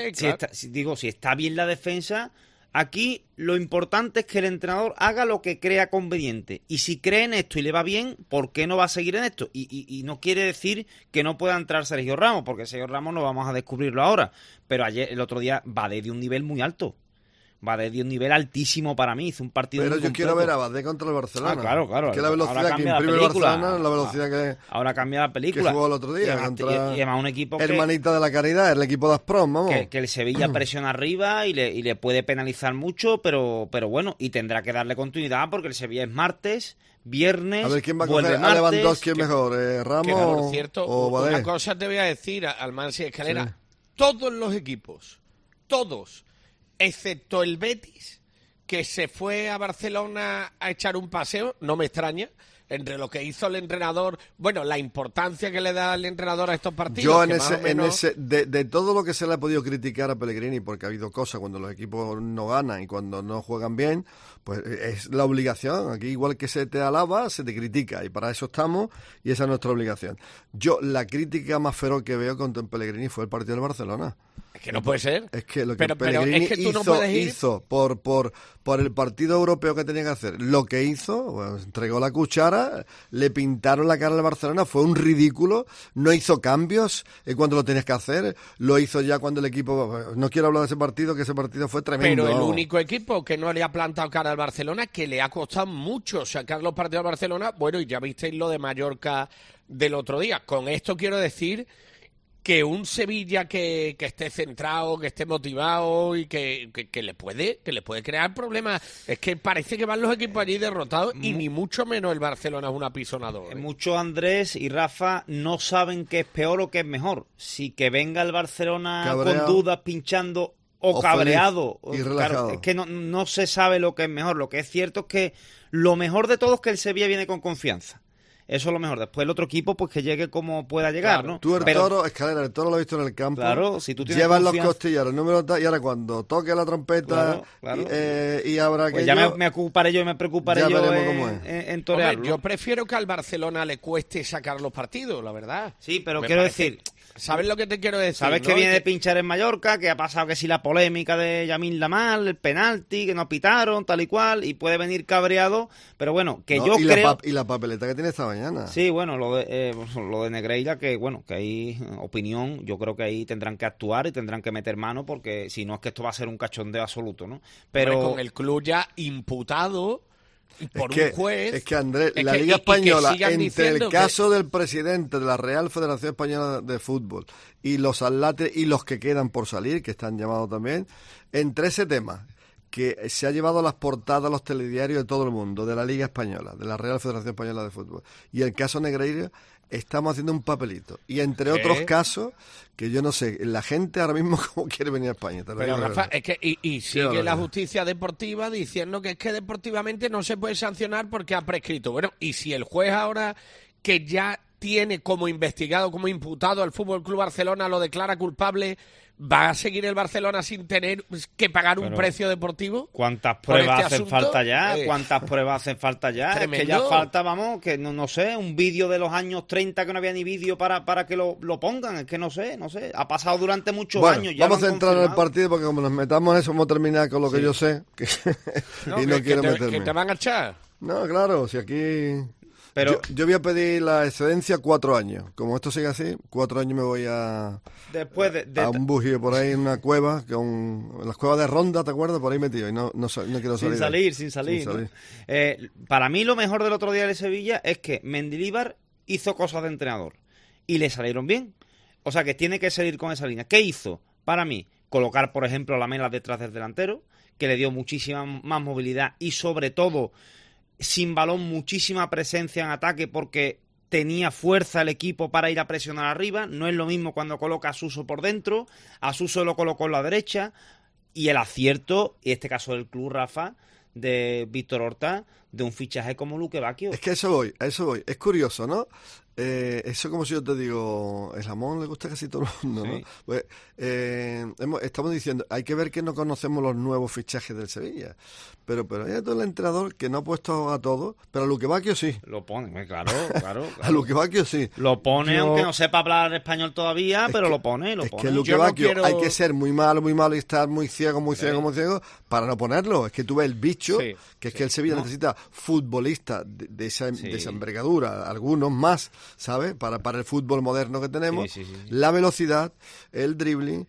bien la defensa, aquí lo importante es que el entrenador haga lo que crea conveniente, y si cree en esto y le va bien, ¿por qué no va a seguir en esto? Y no quiere decir que no pueda entrar Sergio Ramos, porque Sergio Ramos no vamos a descubrirlo ahora, pero el otro día Badé de un nivel muy alto. Badé dio un nivel altísimo para mí, hizo un partido pero muy completo. Quiero ver a Badé contra el Barcelona. Claro. Que la velocidad que imprime el Barcelona, la velocidad que... Ahora cambia la película. Que jugó el otro día contra... Y además un equipo Hermanita de la Caridad, el equipo de Asprom, vamos. Que el Sevilla presiona arriba y le puede penalizar mucho, pero bueno, y tendrá que darle continuidad porque el Sevilla es martes, viernes, a ver quién va a coger a Lewandowski es mejor, Ramos que por cierto, o Badé. Una cosa te voy a decir, Almansi Escalera, sí. Todos los equipos, todos, excepto el Betis, que se fue a Barcelona a echar un paseo, no me extraña, entre lo que hizo el entrenador, bueno, la importancia que le da el entrenador a estos partidos. Yo de todo lo que se le ha podido criticar a Pellegrini, porque ha habido cosas cuando los equipos no ganan y cuando no juegan bien, pues es la obligación. Aquí igual que se te alaba, se te critica, y para eso estamos, y esa es nuestra obligación. Yo la crítica más feroz que veo contra Pellegrini fue el partido del Barcelona. Es que no puede ser. Es que lo que Pellegrini hizo por el partido europeo que tenía que hacer, lo que hizo, bueno, entregó la cuchara, le pintaron la cara al Barcelona, fue un ridículo, no hizo cambios cuando lo tenías que hacer, lo hizo ya cuando el equipo... No quiero hablar de ese partido, que ese partido fue tremendo. Pero el único equipo que no le ha plantado cara al Barcelona, que le ha costado mucho sacar los partidos al Barcelona, bueno, y ya visteis lo de Mallorca del otro día. Con esto quiero decir que un Sevilla que esté centrado, que esté motivado y que le puede crear problemas. Es que parece que van los equipos allí derrotados y ni mucho menos el Barcelona es un apisonador. Muchos Andrés y Rafa no saben qué es peor o qué es mejor. Si que venga el Barcelona cabreado, con dudas, pinchando o cabreado. Y relajado. Claro, es que no se sabe lo que es mejor. Lo que es cierto es que lo mejor de todo es que el Sevilla viene con confianza. Eso es lo mejor. Después el otro equipo, pues que llegue como pueda llegar, claro, ¿no? Tú el toro, Escalera, el toro lo has visto en el campo. Claro, si tú tienes llevas los costillas, el número y ahora cuando toque la trompeta claro. Y habrá que... Pues ya me ocuparé yo y me preocuparé yo en torearlo. Hombre, yo prefiero que al Barcelona le cueste sacar los partidos, la verdad. Sí, pero quiero decir... ¿Sabes lo que te quiero decir? Sabes que viene de pinchar en Mallorca, que ha pasado que si la polémica de Yamil Lamal, el penalti, que no pitaron, tal y cual, y puede venir cabreado, pero bueno, que yo creo... Y la papeleta que tiene esta mañana. Sí, bueno, lo de Negreira, que bueno, que hay opinión, yo creo que ahí tendrán que actuar y tendrán que meter mano, porque si no es que esto va a ser un cachondeo absoluto, ¿no? Pero con el club ya imputado... por un juez. Es que Andrés, la Liga Española, entre el caso del presidente de la Real Federación Española de Fútbol y los atletas y los que quedan por salir, que están llamados también, entre ese tema que se ha llevado a las portadas los telediarios de todo el mundo, de la Liga Española, de la Real Federación Española de Fútbol, y el caso Negreira, estamos haciendo un papelito. Y entre otros casos, que yo no sé, la gente ahora mismo cómo quiere venir a España. Pero Rafa, es que y sigue la justicia deportiva diciendo que es que deportivamente no se puede sancionar porque ha prescrito. Bueno, y si el juez ahora que ya tiene como investigado, como imputado al Fútbol Club Barcelona, lo declara culpable, ¿va a seguir el Barcelona sin tener que pagar un precio deportivo? ¿Cuántas pruebas hacen falta ya? ¿Cuántas pruebas hacen falta ya? Es que ya falta, vamos, que no sé, un vídeo de los años 30 que no había ni vídeo para que lo pongan. Es que no sé. Ha pasado durante muchos años. Ya vamos a entrar en el partido porque como nos metamos en eso, vamos a terminar con lo que yo sé. Y no quiero meterme. ¿Que te van a echar? No, claro, si aquí... Pero yo voy a pedir la excedencia 4 años. Como esto sigue así, 4 años me voy a un bugio por ahí en una cueva, en las cuevas de Ronda, ¿te acuerdas? Por ahí metido y no quiero salir. Sin salir. ¿no? Para mí lo mejor del otro día de Sevilla es que Mendilibar hizo cosas de entrenador y le salieron bien. O sea que tiene que seguir con esa línea. ¿Qué hizo? Para mí, colocar, por ejemplo, a Lamela detrás del delantero, que le dio muchísima más movilidad y sobre todo sin balón muchísima presencia en ataque porque tenía fuerza el equipo para ir a presionar arriba. No es lo mismo cuando coloca a Suso por dentro, a Suso lo colocó en la derecha, y el acierto, en este caso del club, Rafa, de Víctor Horta, de un fichaje como Luque Bacchio. Es que a eso voy. Es curioso, ¿no? Eso como si yo te digo, el jamón le gusta casi todo el mundo, ¿no? Sí. Pues, estamos diciendo, hay que ver que no conocemos los nuevos fichajes del Sevilla, pero hay todo el entrenador que no ha puesto a todos, pero a Luque Bacchio sí. Lo pone, claro. A Luque Bacchio sí. Lo pone, aunque no sepa hablar español todavía, pero lo pone. Es que Luque Bacchio hay que ser muy malo y estar muy ciego para no ponerlo. Es que tú ves el bicho, que es que el Sevilla necesita futbolistas de esa envergadura, algunos más, ¿sabes? Para el fútbol moderno que tenemos, la velocidad, el dribbling,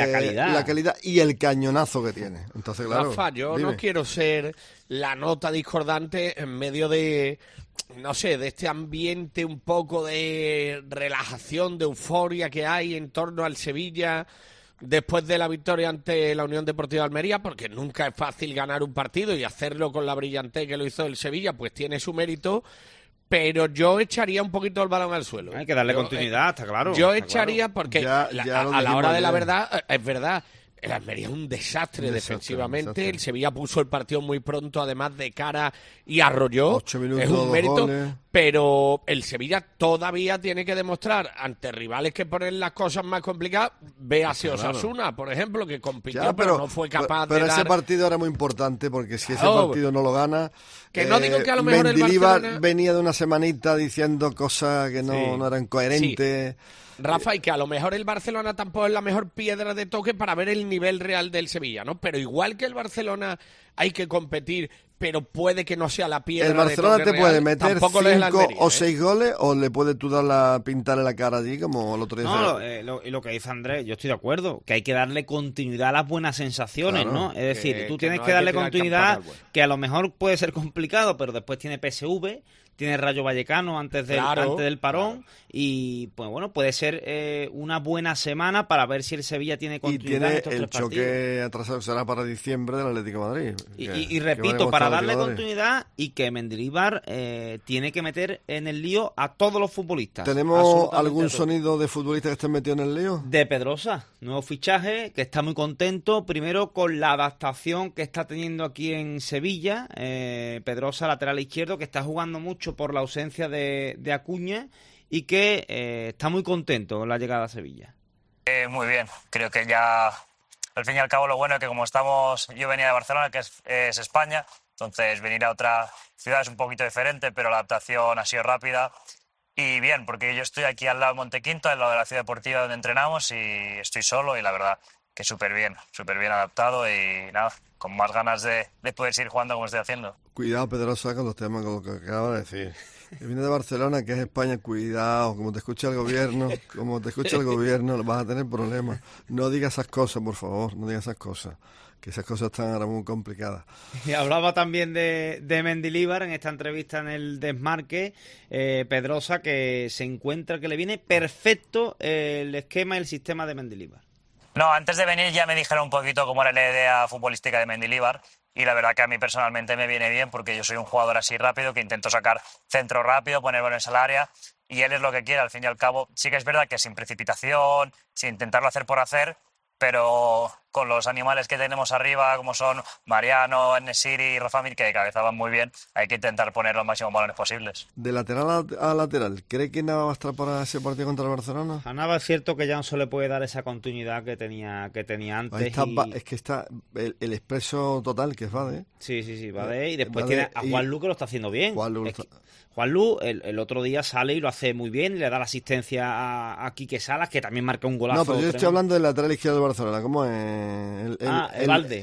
la calidad y el cañonazo que tiene. Entonces, claro, Rafa, yo no quiero ser la nota discordante en medio de, no sé, de este ambiente un poco de relajación, de euforia que hay en torno al Sevilla después de la victoria ante la Unión Deportiva de Almería, porque nunca es fácil ganar un partido y hacerlo con la brillantez que lo hizo el Sevilla, pues tiene su mérito. Pero yo echaría un poquito el balón al suelo. Hay que darle continuidad, está claro. Yo echaría porque a la hora de la verdad, es verdad, el Almería es un desastre defensivamente. El Sevilla puso el partido muy pronto, además de cara, y arrolló. 8 minutos, es un mérito. Goles. Pero el Sevilla todavía tiene que demostrar ante rivales que ponen las cosas más complicadas. Véase Osasuna, por ejemplo, que compitió, pero no fue capaz de dar... Pero ese partido era muy importante, porque si ese partido no lo gana... Que no digo que a lo mejor Mendilibar el Barcelona... venía de una semanita diciendo cosas que no eran coherentes... Rafa, y que a lo mejor el Barcelona tampoco es la mejor piedra de toque para ver el nivel real del Sevilla, ¿no? Pero igual que el Barcelona hay que competir, pero puede que no sea la piedra de toque. El Barcelona te real, puede meter 5 o 6 goles, o le puedes tú pintarle la cara allí como el otro día. Lo que dice Andrés, yo estoy de acuerdo, que hay que darle continuidad a las buenas sensaciones, ¿no? Es decir, tú tienes que darle continuidad, que a lo mejor puede ser complicado, pero después tiene PSV, tiene Rayo Vallecano antes del parón, y pues bueno, puede ser una buena semana para ver si el Sevilla tiene continuidad en estos 3 partidos. Y tiene el choque atrasado será para diciembre del Atlético de Madrid. Y repito, para darle continuidad, y que Mendilibar tiene que meter en el lío a todos los futbolistas. ¿Tenemos algún sonido de futbolista que esté metido en el lío? De Pedrosa, nuevo fichaje, que está muy contento, primero con la adaptación que está teniendo aquí en Sevilla. Pedrosa, lateral izquierdo, que está jugando mucho por la ausencia de Acuña, y que está muy contento con la llegada a Sevilla. Muy bien, creo que ya al fin y al cabo lo bueno es que como yo venía de Barcelona, que es España, entonces venir a otra ciudad es un poquito diferente, pero la adaptación ha sido rápida y bien, porque yo estoy aquí al lado de Montequinto, al lado de la ciudad deportiva donde entrenamos, y estoy solo, y la verdad que súper bien adaptado, y nada, con más ganas de poder seguir jugando como estoy haciendo. Cuidado, Pedrosa, con los temas, con lo que acaba de decir. Viene de Barcelona, que es España, cuidado, como te escucha el gobierno, vas a tener problemas. No digas esas cosas, por favor, no digas esas cosas, que esas cosas están ahora muy complicadas. Y hablaba también de Mendilibar en esta entrevista en el Desmarque, Pedrosa, que se encuentra que le viene perfecto el esquema y el sistema de Mendilibar. No, antes de venir ya me dijeron un poquito cómo era la idea futbolística de Mendilibar, y la verdad que a mí personalmente me viene bien, porque yo soy un jugador así rápido, que intento sacar centro rápido, poner balones al área, y él es lo que quiere, al fin y al cabo. Sí que es verdad que sin precipitación, sin intentarlo hacer por hacer, pero con los animales que tenemos arriba, como son Mariano, En-Nesyri y Rafa Mir, que cabezaban muy bien, hay que intentar poner los máximos balones posibles. De lateral a lateral, ¿cree que Nava va a estar para ese partido contra el Barcelona? A Nava es cierto que ya no se le puede dar esa continuidad que tenía antes. Es que está el expreso total, que es Bade. Sí, Bade, y después tiene a Juanlu, que lo está haciendo bien. Juanlu el otro día sale y lo hace muy bien, y le da la asistencia a Quique Salas, que también marca un golazo. No, pero yo estoy hablando del lateral izquierdo del Barcelona. ¿Cómo es? Valde.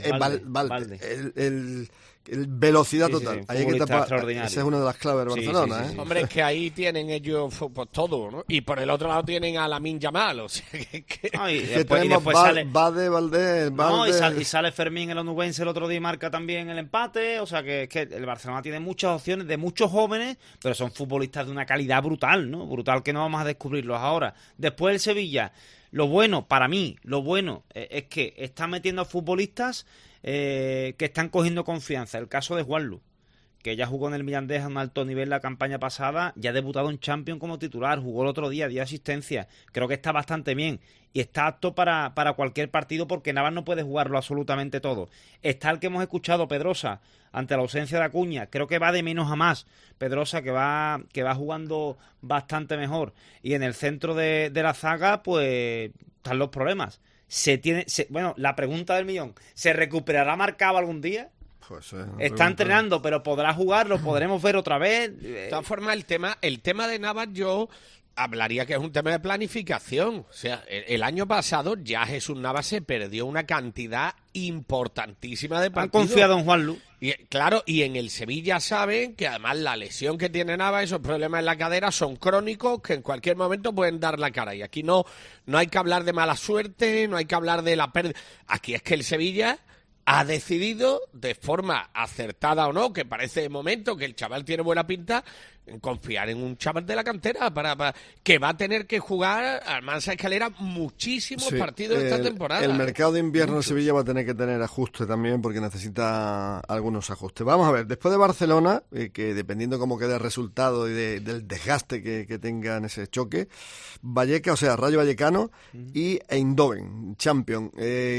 El velocidad total. Sí, ahí hay que tapar. Esa es una de las claves de Barcelona. Sí. Hombre, es que ahí tienen ellos pues, todo, ¿no? Y por el otro lado tienen a Lamine Yamal, o sea y después sale Valde. Y sale Fermín, el onubense, el otro día, y marca también el empate. O sea que el Barcelona tiene muchas opciones de muchos jóvenes, pero son futbolistas de una calidad brutal, ¿no? Brutal, que no vamos a descubrirlos ahora. Después el Sevilla, lo bueno, para mí, es que está metiendo a futbolistas que están cogiendo confianza. El caso de Juanlu, que ya jugó en el Mirandés a un alto nivel la campaña pasada, ya ha debutado en Champions como titular, jugó el otro día, dio asistencia, creo que está bastante bien y está apto para cualquier partido porque Navas no puede jugarlo absolutamente todo. Está el que hemos escuchado, Pedrosa, ante la ausencia de Acuña, creo que va de menos a más, Pedrosa que va jugando bastante mejor, y en el centro de la zaga pues están los problemas. Bueno, la pregunta del millón, ¿se recuperará Marcado algún día? Pues, está entrenando, pero podrá jugar, lo podremos ver otra vez. De todas formas, el tema de Navas, yo hablaría que es un tema de planificación. O sea, el año pasado ya Jesús Navas se perdió una cantidad importantísima de partidos. Han confiado en Juanlu. Y, claro, y en el Sevilla saben que además la lesión que tiene Navas, esos problemas en la cadera son crónicos, que en cualquier momento pueden dar la cara. Y aquí no hay que hablar de mala suerte, no hay que hablar de la pérdida. Aquí es que el Sevilla ha decidido, de forma acertada o no, que parece de momento que el chaval tiene buena pinta, en confiar en un chaval de la cantera para que va a tener que jugar al Mansa Escalera muchísimos partidos esta temporada. El mercado de invierno de Sevilla va a tener que tener ajuste también porque necesita algunos ajustes. Vamos a ver, después de Barcelona, que dependiendo cómo quede el resultado y del desgaste que tenga en ese choque, Rayo Vallecano y Eindhoven, Champions.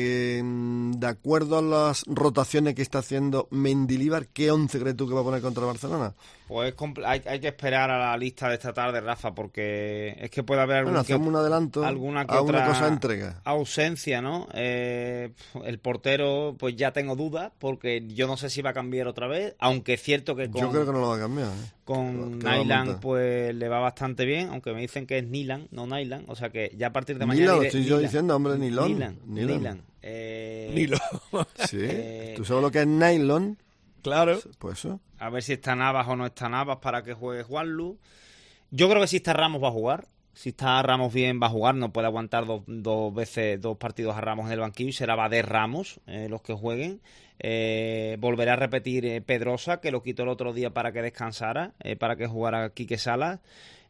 De acuerdo a las rotaciones que está haciendo Mendilibar, ¿qué 11 crees tú que va a poner contra Barcelona? Pues hay que esperar a la lista de esta tarde, Rafa, porque es que puede haber hacemos un adelanto alguna que a otra una cosa entrega. Ausencia, ¿no? El portero, pues ya tengo dudas, porque yo no sé si va a cambiar otra vez, aunque es cierto que yo creo que no lo va a cambiar. Con Nyland pues le va bastante bien, aunque me dicen que es Nilan, no Nyland, o sea que ya a partir de mañana Nilan, estoy yo diciendo, hombre, Nilan. Nylon. Sí, ¿tú sabes lo que es nylon? Claro. Pues eso. A ver si está Navas o no está Navas para que juegue Juanlu. Yo creo que si está Ramos va a jugar. Si está Ramos bien va a jugar. No puede aguantar dos partidos a Ramos en el banquillo y será Badé Ramos los que jueguen. Volverá a repetir Pedrosa, que lo quitó el otro día para que descansara, para que jugara Quique Salas.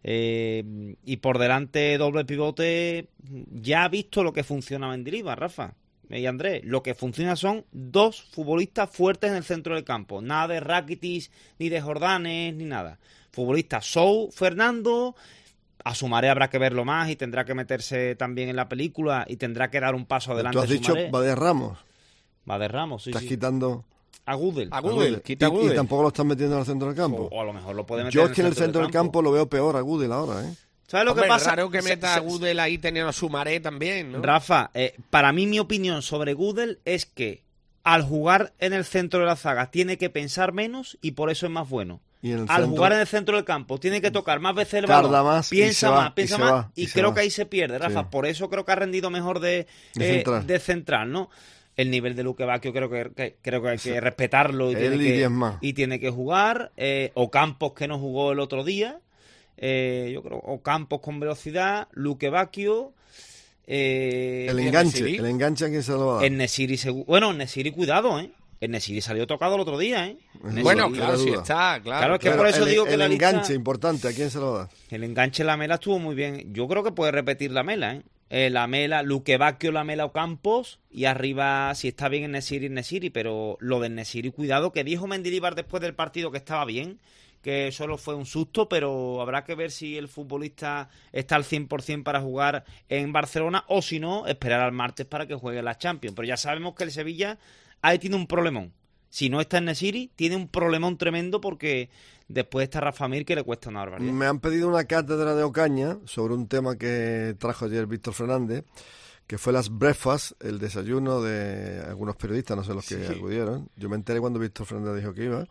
Y por delante doble pivote. Ya ha visto lo que funciona Mendilibar, Rafa y Andrés. Lo que funciona son dos futbolistas fuertes en el centro del campo. Nada de Rakitic, ni de Jordanes, ni nada. Futbolistas Sou, Fernando. A Sumaré habrá que verlo más y tendrá que meterse también en la película y tendrá que dar un paso adelante. ¿Tú has dicho Badé Ramos? Badé Ramos, sí. Estás quitando a Gudel. Quita a Gudel. Y tampoco lo estás metiendo en el centro del campo. O a lo mejor lo puede meter. Yo es que en el centro del campo lo veo peor a Gudel ahora, ¿Sabes lo que pasa? Raro que meta a Gudel ahí teniendo a Sumaré también, ¿no? Rafa, para mí mi opinión sobre Gudel es que al jugar en el centro de la zaga tiene que pensar menos y por eso es más bueno. Al jugar en el centro del campo tiene que tocar más veces el balón, piensa más y creo que ahí se pierde, Rafa. Sí. Por eso creo que ha rendido mejor de central, ¿no? El nivel de Luque Bacchio creo que hay que respetarlo y tiene que jugar. Ocampos, que no jugó el otro día. Yo creo Ocampos con velocidad, Luque Bacchio. El enganche a quién se lo va a dar. En-Nesyri bueno, En-Nesyri cuidado, En-Nesyri salió tocado el otro día, Bueno, claro, sí está, claro. Es que por eso digo que el la enganche lista, importante, ¿a quién se lo va a dar? El enganche Lamela estuvo muy bien. Yo creo que puede repetir Lamela, Lamela, Luque Bacchio, Lamela o Campos, y arriba, si está bien En-Nesyri, pero lo de En-Nesyri, cuidado, que dijo Mendilibar después del partido que estaba bien, que solo fue un susto, pero habrá que ver si el futbolista está al 100% para jugar en Barcelona, o si no, esperar al martes para que juegue la Champions. Pero ya sabemos que el Sevilla ahí tiene un problemón. Si no está En-Nesyri, tiene un problemón tremendo porque después está Rafa Mir, que le cuesta una barbaridad. Me han pedido una cátedra de Ocaña sobre un tema que trajo ayer Víctor Fernández, que fue las breakfast, el desayuno de algunos periodistas, no sé los que acudieron. Yo me enteré cuando Víctor Fernández dijo que iba.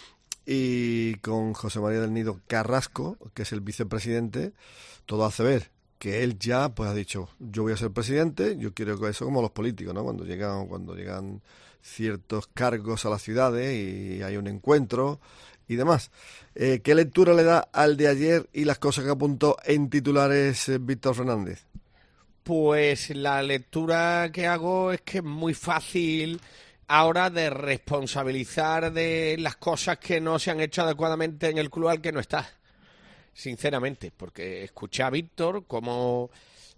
Y con José María del Nido Carrasco, que es el vicepresidente, todo hace ver que él ya pues ha dicho, yo voy a ser presidente. Yo quiero que eso como los políticos, ¿no? Cuando llegan ciertos cargos a las ciudades y hay un encuentro y demás. ¿Qué lectura le da al de ayer y las cosas que apuntó en titulares Víctor Fernández? Pues la lectura que hago es que es muy fácil ahora de responsabilizar de las cosas que no se han hecho adecuadamente en el club al que no está, sinceramente, porque escuché a Víctor como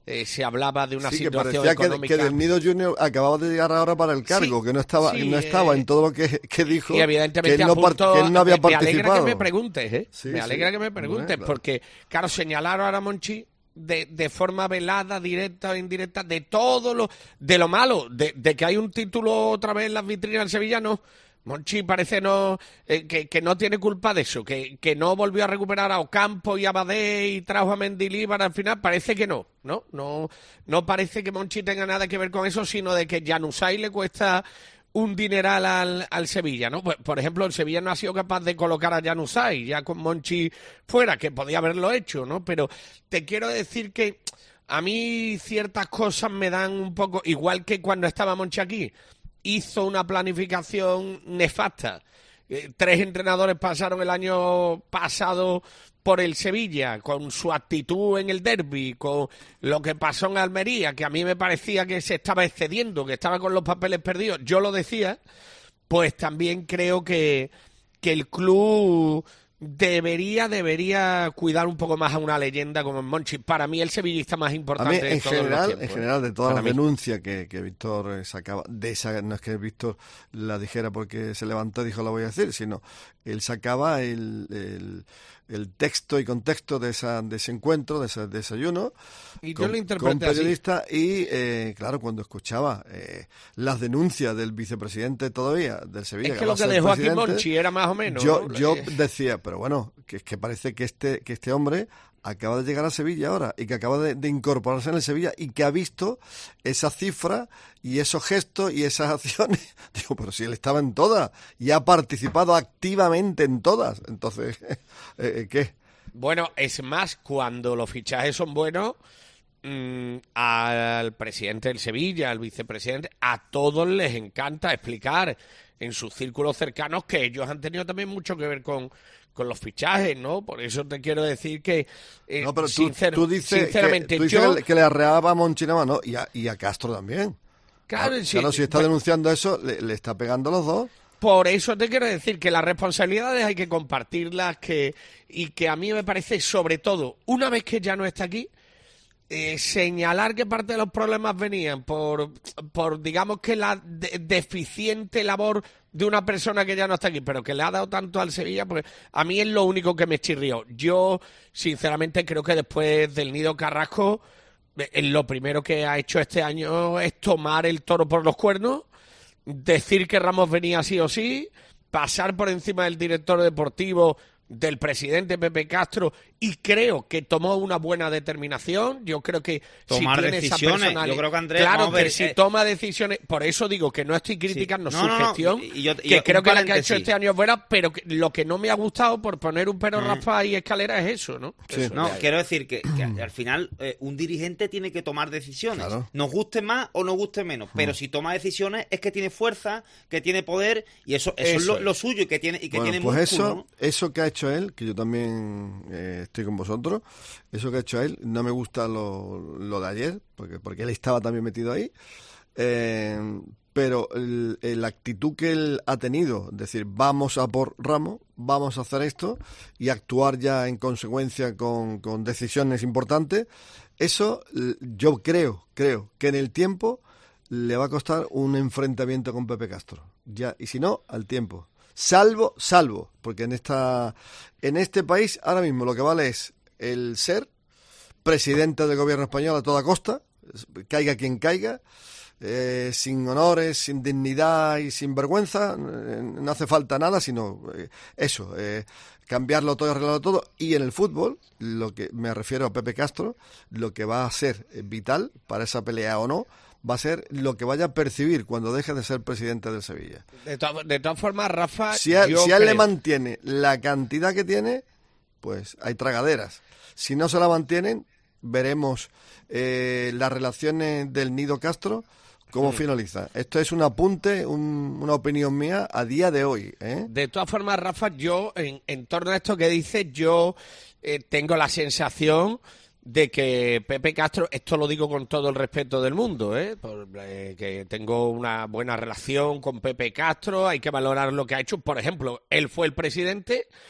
se hablaba de una sí, situación que parecía económica. que Del Nido Junior acababa de llegar ahora para el cargo, Sí, que no estaba sí, no estaba en todo lo que dijo, y evidentemente que él no había participado. Me alegra que me preguntes, Sí, me alegra que me preguntes, claro. porque, claro, señalaron a Monchi de forma velada, directa o indirecta, de todo de lo malo, de que hay un título otra vez en las vitrinas del Sevilla, no. Monchi parece que no tiene culpa de eso, que no volvió a recuperar a Ocampo y a Badé y trajo a Mendilibar al final, parece que no parece que Monchi tenga nada que ver con eso, sino de que Januzaj le cuesta un dineral al Sevilla, ¿no? Pues, por ejemplo, el Sevilla no ha sido capaz de colocar a Januzaj ya con Monchi fuera, que podía haberlo hecho, ¿no? Pero te quiero decir que a mí ciertas cosas me dan un poco, igual que cuando estaba Monchi aquí, hizo una planificación nefasta. 3 entrenadores pasaron el año pasado por el Sevilla, con su actitud en el derbi, con lo que pasó en Almería, que a mí me parecía que se estaba excediendo, que estaba con los papeles perdidos. Yo lo decía, pues también creo que el club debería cuidar un poco más a una leyenda como el Monchi. Para mí el sevillista más importante de todos los tiempos. En general, de todas Para las mí. denuncias que Víctor sacaba, de esa, no es que Víctor la dijera porque se levantó y dijo la voy a decir, sino él sacaba el texto y contexto de ese encuentro, de ese desayuno, Y yo con, lo interpreté con periodistas y, claro, cuando escuchaba las denuncias del vicepresidente todavía del Sevilla. Es que lo que dejó aquí Monchi era más o menos. Yo decía, pero bueno, que es que parece que este hombre acaba de llegar a Sevilla ahora y que acaba de incorporarse en el Sevilla y que ha visto esa cifra y esos gestos y esas acciones. Digo, pero si él estaba en todas y ha participado activamente en todas. Entonces, ¿qué? Bueno, es más, cuando los fichajes son buenos, al presidente del Sevilla, al vicepresidente, a todos les encanta explicar en sus círculos cercanos que ellos han tenido también mucho que ver con los fichajes, ¿no? Por eso te quiero decir que no, pero tú dices sinceramente que le arreaba a Monchi nada más, ¿no? Y a Castro también. Claro, si está denunciando eso, le está pegando a los dos. Por eso te quiero decir que las responsabilidades hay que compartirlas, y que a mí me parece, sobre todo, una vez que ya no está aquí, señalar que parte de los problemas venían por digamos que la deficiente labor de una persona que ya no está aquí, pero que le ha dado tanto al Sevilla, pues a mí es lo único que me chirrió. Yo, sinceramente, creo que después del Nido Carrasco, lo primero que ha hecho este año es tomar el toro por los cuernos, decir que Ramos venía sí o sí, pasar por encima del director deportivo, del presidente Pepe Castro, y creo que tomó una buena determinación. Yo creo que tomar si tiene decisiones, esa personalidad, yo creo que Andrés, claro, que si toma decisiones, por eso digo que no estoy criticando sí. su gestión, que creo que la que ha hecho este año es buena, pero lo que no me ha gustado, por poner un pero raspa y escalera, es eso, ¿no? Sí. Eso, No, quiero decir que al final un dirigente tiene que tomar decisiones, claro. Nos guste más o nos guste menos, pero si toma decisiones es que tiene fuerza, que tiene poder, y eso es lo suyo, y que tiene Bueno, pues músculo, ¿no? eso que ha hecho él, que yo también estoy con vosotros, eso que ha hecho él, no me gusta lo de ayer, porque él estaba también metido ahí, pero la actitud que él ha tenido, es decir, vamos a por Ramos, vamos a hacer esto y actuar ya en consecuencia con decisiones importantes, eso yo creo que en el tiempo le va a costar un enfrentamiento con Pepe Castro, ya, y si no, al tiempo. Salvo, porque en este país ahora mismo lo que vale es el ser presidente del gobierno español a toda costa, caiga quien caiga, sin honores, sin dignidad y sin vergüenza, no hace falta nada, sino cambiarlo todo y arreglarlo todo. Y en el fútbol, lo que me refiero a Pepe Castro, lo que va a ser vital para esa pelea o no, va a ser lo que vaya a percibir cuando deje de ser presidente del Sevilla. De todas formas, Rafa, si a él le mantiene la cantidad que tiene, pues hay tragaderas. Si no se la mantienen, veremos las relaciones del Nido Castro cómo finaliza. Esto es un apunte, una opinión mía a día de hoy, ¿eh? De todas formas, Rafa, yo en torno a esto que dices, yo tengo la sensación de que Pepe Castro, esto lo digo con todo el respeto del mundo, que tengo una buena relación con Pepe Castro, hay que valorar lo que ha hecho. Por ejemplo, él fue el presidente,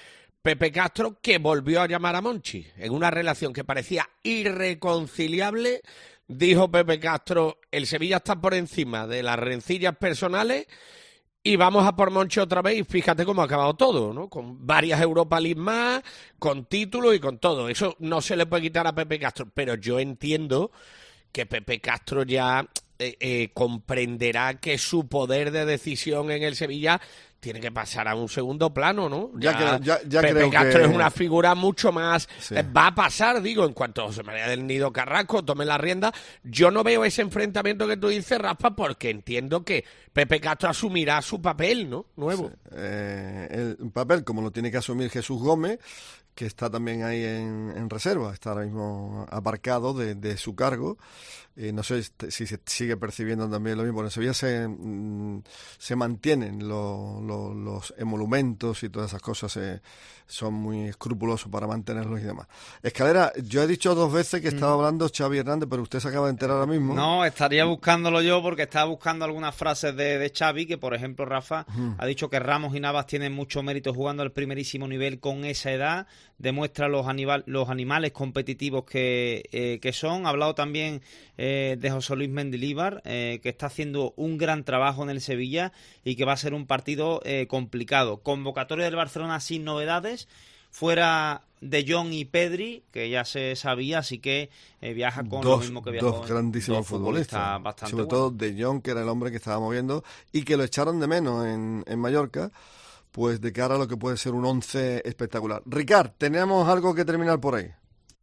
Pepe Castro, que volvió a llamar a Monchi. En una relación que parecía irreconciliable, dijo Pepe Castro, el Sevilla está por encima de las rencillas personales y vamos a por Monchi otra vez, y fíjate cómo ha acabado todo, ¿no? Con varias Europa League más, con títulos y con todo. Eso no se le puede quitar a Pepe Castro, pero yo entiendo que Pepe Castro ya comprenderá que su poder de decisión en el Sevilla tiene que pasar a un segundo plano, ¿no? Ya Pepe creo Castro que es una figura mucho más... Sí. Va a pasar, digo, en cuanto José María del Nido Carrasco tome la rienda. Yo no veo ese enfrentamiento que tú dices, Rafa, porque entiendo que Pepe Castro asumirá su papel, ¿no? Nuevo. Sí. El papel, como lo tiene que asumir Jesús Gómez, que está también ahí en reserva, está ahora mismo aparcado de su cargo. No sé si se sigue percibiendo también lo mismo. En Sevilla se mantienen los emolumentos y todas esas cosas, son muy escrupulosos para mantenerlos y demás. Escalera, yo he dicho 2 veces que estaba hablando Xavi Hernández, pero usted se acaba de enterar ahora mismo. No, estaría buscándolo yo porque estaba buscando algunas frases de Xavi, que por ejemplo Rafa ha dicho que Ramos y Navas tienen mucho mérito jugando al primerísimo nivel con esa edad, demuestra los animales competitivos que son. Ha hablado también de José Luis Mendilibar, que está haciendo un gran trabajo en el Sevilla y que va a ser un partido complicado. Convocatoria del Barcelona sin novedades, fuera de Jong y Pedri, que ya se sabía, así que viaja con lo mismo que viajó. Dos grandísimos futbolistas, sobre todo de Jong, que era el hombre que estaba moviendo y que lo echaron de menos en Mallorca, pues de cara a lo que puede ser un 11 espectacular. Ricard, ¿tenemos algo que terminar por ahí?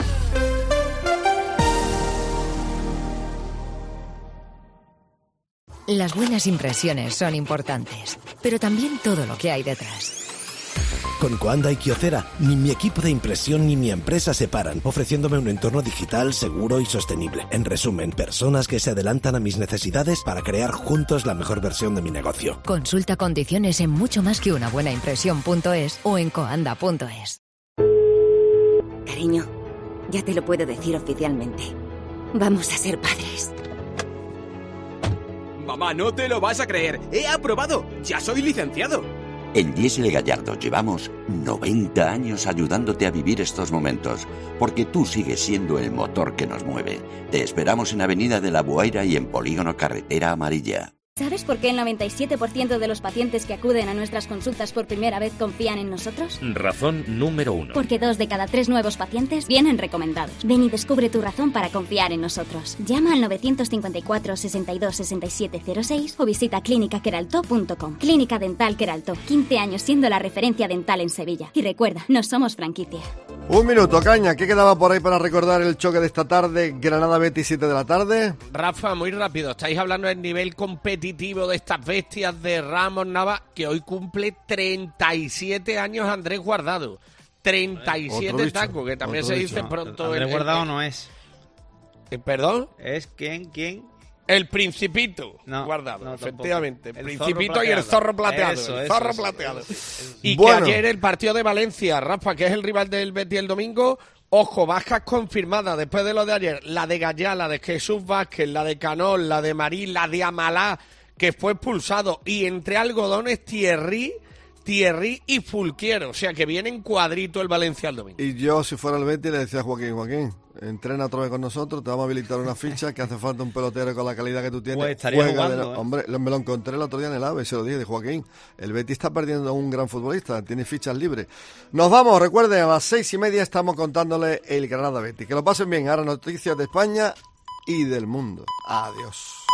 Las buenas impresiones son importantes, pero también todo lo que hay detrás. Con Coanda y Kyocera, ni mi equipo de impresión ni mi empresa se paran, ofreciéndome un entorno digital seguro y sostenible. En resumen, personas que se adelantan a mis necesidades para crear juntos la mejor versión de mi negocio. Consulta condiciones en muchomasqueunabuenaimpresión.es o en coanda.es. Cariño, ya te lo puedo decir oficialmente. Vamos a ser padres. Mamá, no te lo vas a creer. ¡He aprobado! ¡Ya soy licenciado! En Diesel Gallardo llevamos 90 años ayudándote a vivir estos momentos, porque tú sigues siendo el motor que nos mueve. Te esperamos en Avenida de la Buaira y en Polígono Carretera Amarilla. ¿Sabes por qué el 97% de los pacientes que acuden a nuestras consultas por primera vez confían en nosotros? Razón número 1. Porque 2 de cada 3 nuevos pacientes vienen recomendados. Ven y descubre tu razón para confiar en nosotros. Llama al 954 62 67 06 o visita clínicaqueraltó.com. Clínica Dental Queraltó, 15 años siendo la referencia dental en Sevilla. Y recuerda, no somos franquicia. Un minuto, Caña, ¿qué quedaba por ahí para recordar el choque de esta tarde? Granada-Betis, 7 de la tarde. Rafa, muy rápido, estáis hablando del nivel competitivo de estas bestias de Ramos, Navas, que hoy cumple 37 años Andrés Guardado. 37 tacos, que también se dice pronto. Andrés Guardado no es. ¿Perdón? ¿Es quién? El Principito, no, Guardado, no, efectivamente. El el Principito y el Zorro Plateado. Eso, Zorro Plateado. Y bueno, que ayer el partido de Valencia, Rafa, que es el rival del Betis el domingo, ojo, bajas confirmadas después de lo de ayer. La de Gallá, la de Jesús Vázquez, la de Canol, la de Marín, la de Amalá, que fue expulsado. Y entre algodones, Thierry y Fulquiero. O sea, que viene en cuadrito el Valencia el domingo. Y yo, si fuera el Betis, le decía a Joaquín, entrena otra vez con nosotros, te vamos a habilitar una ficha, que hace falta un pelotero con la calidad que tú tienes. Pues estaría jugando, Hombre, me lo encontré el otro día en el AVE, se lo dije, de Joaquín, el Betis está perdiendo a un gran futbolista, tiene fichas libres. Nos vamos, recuerden, a las 6:30 estamos contándole el Granada Betis. Que lo pasen bien, ahora noticias de España y del mundo. Adiós.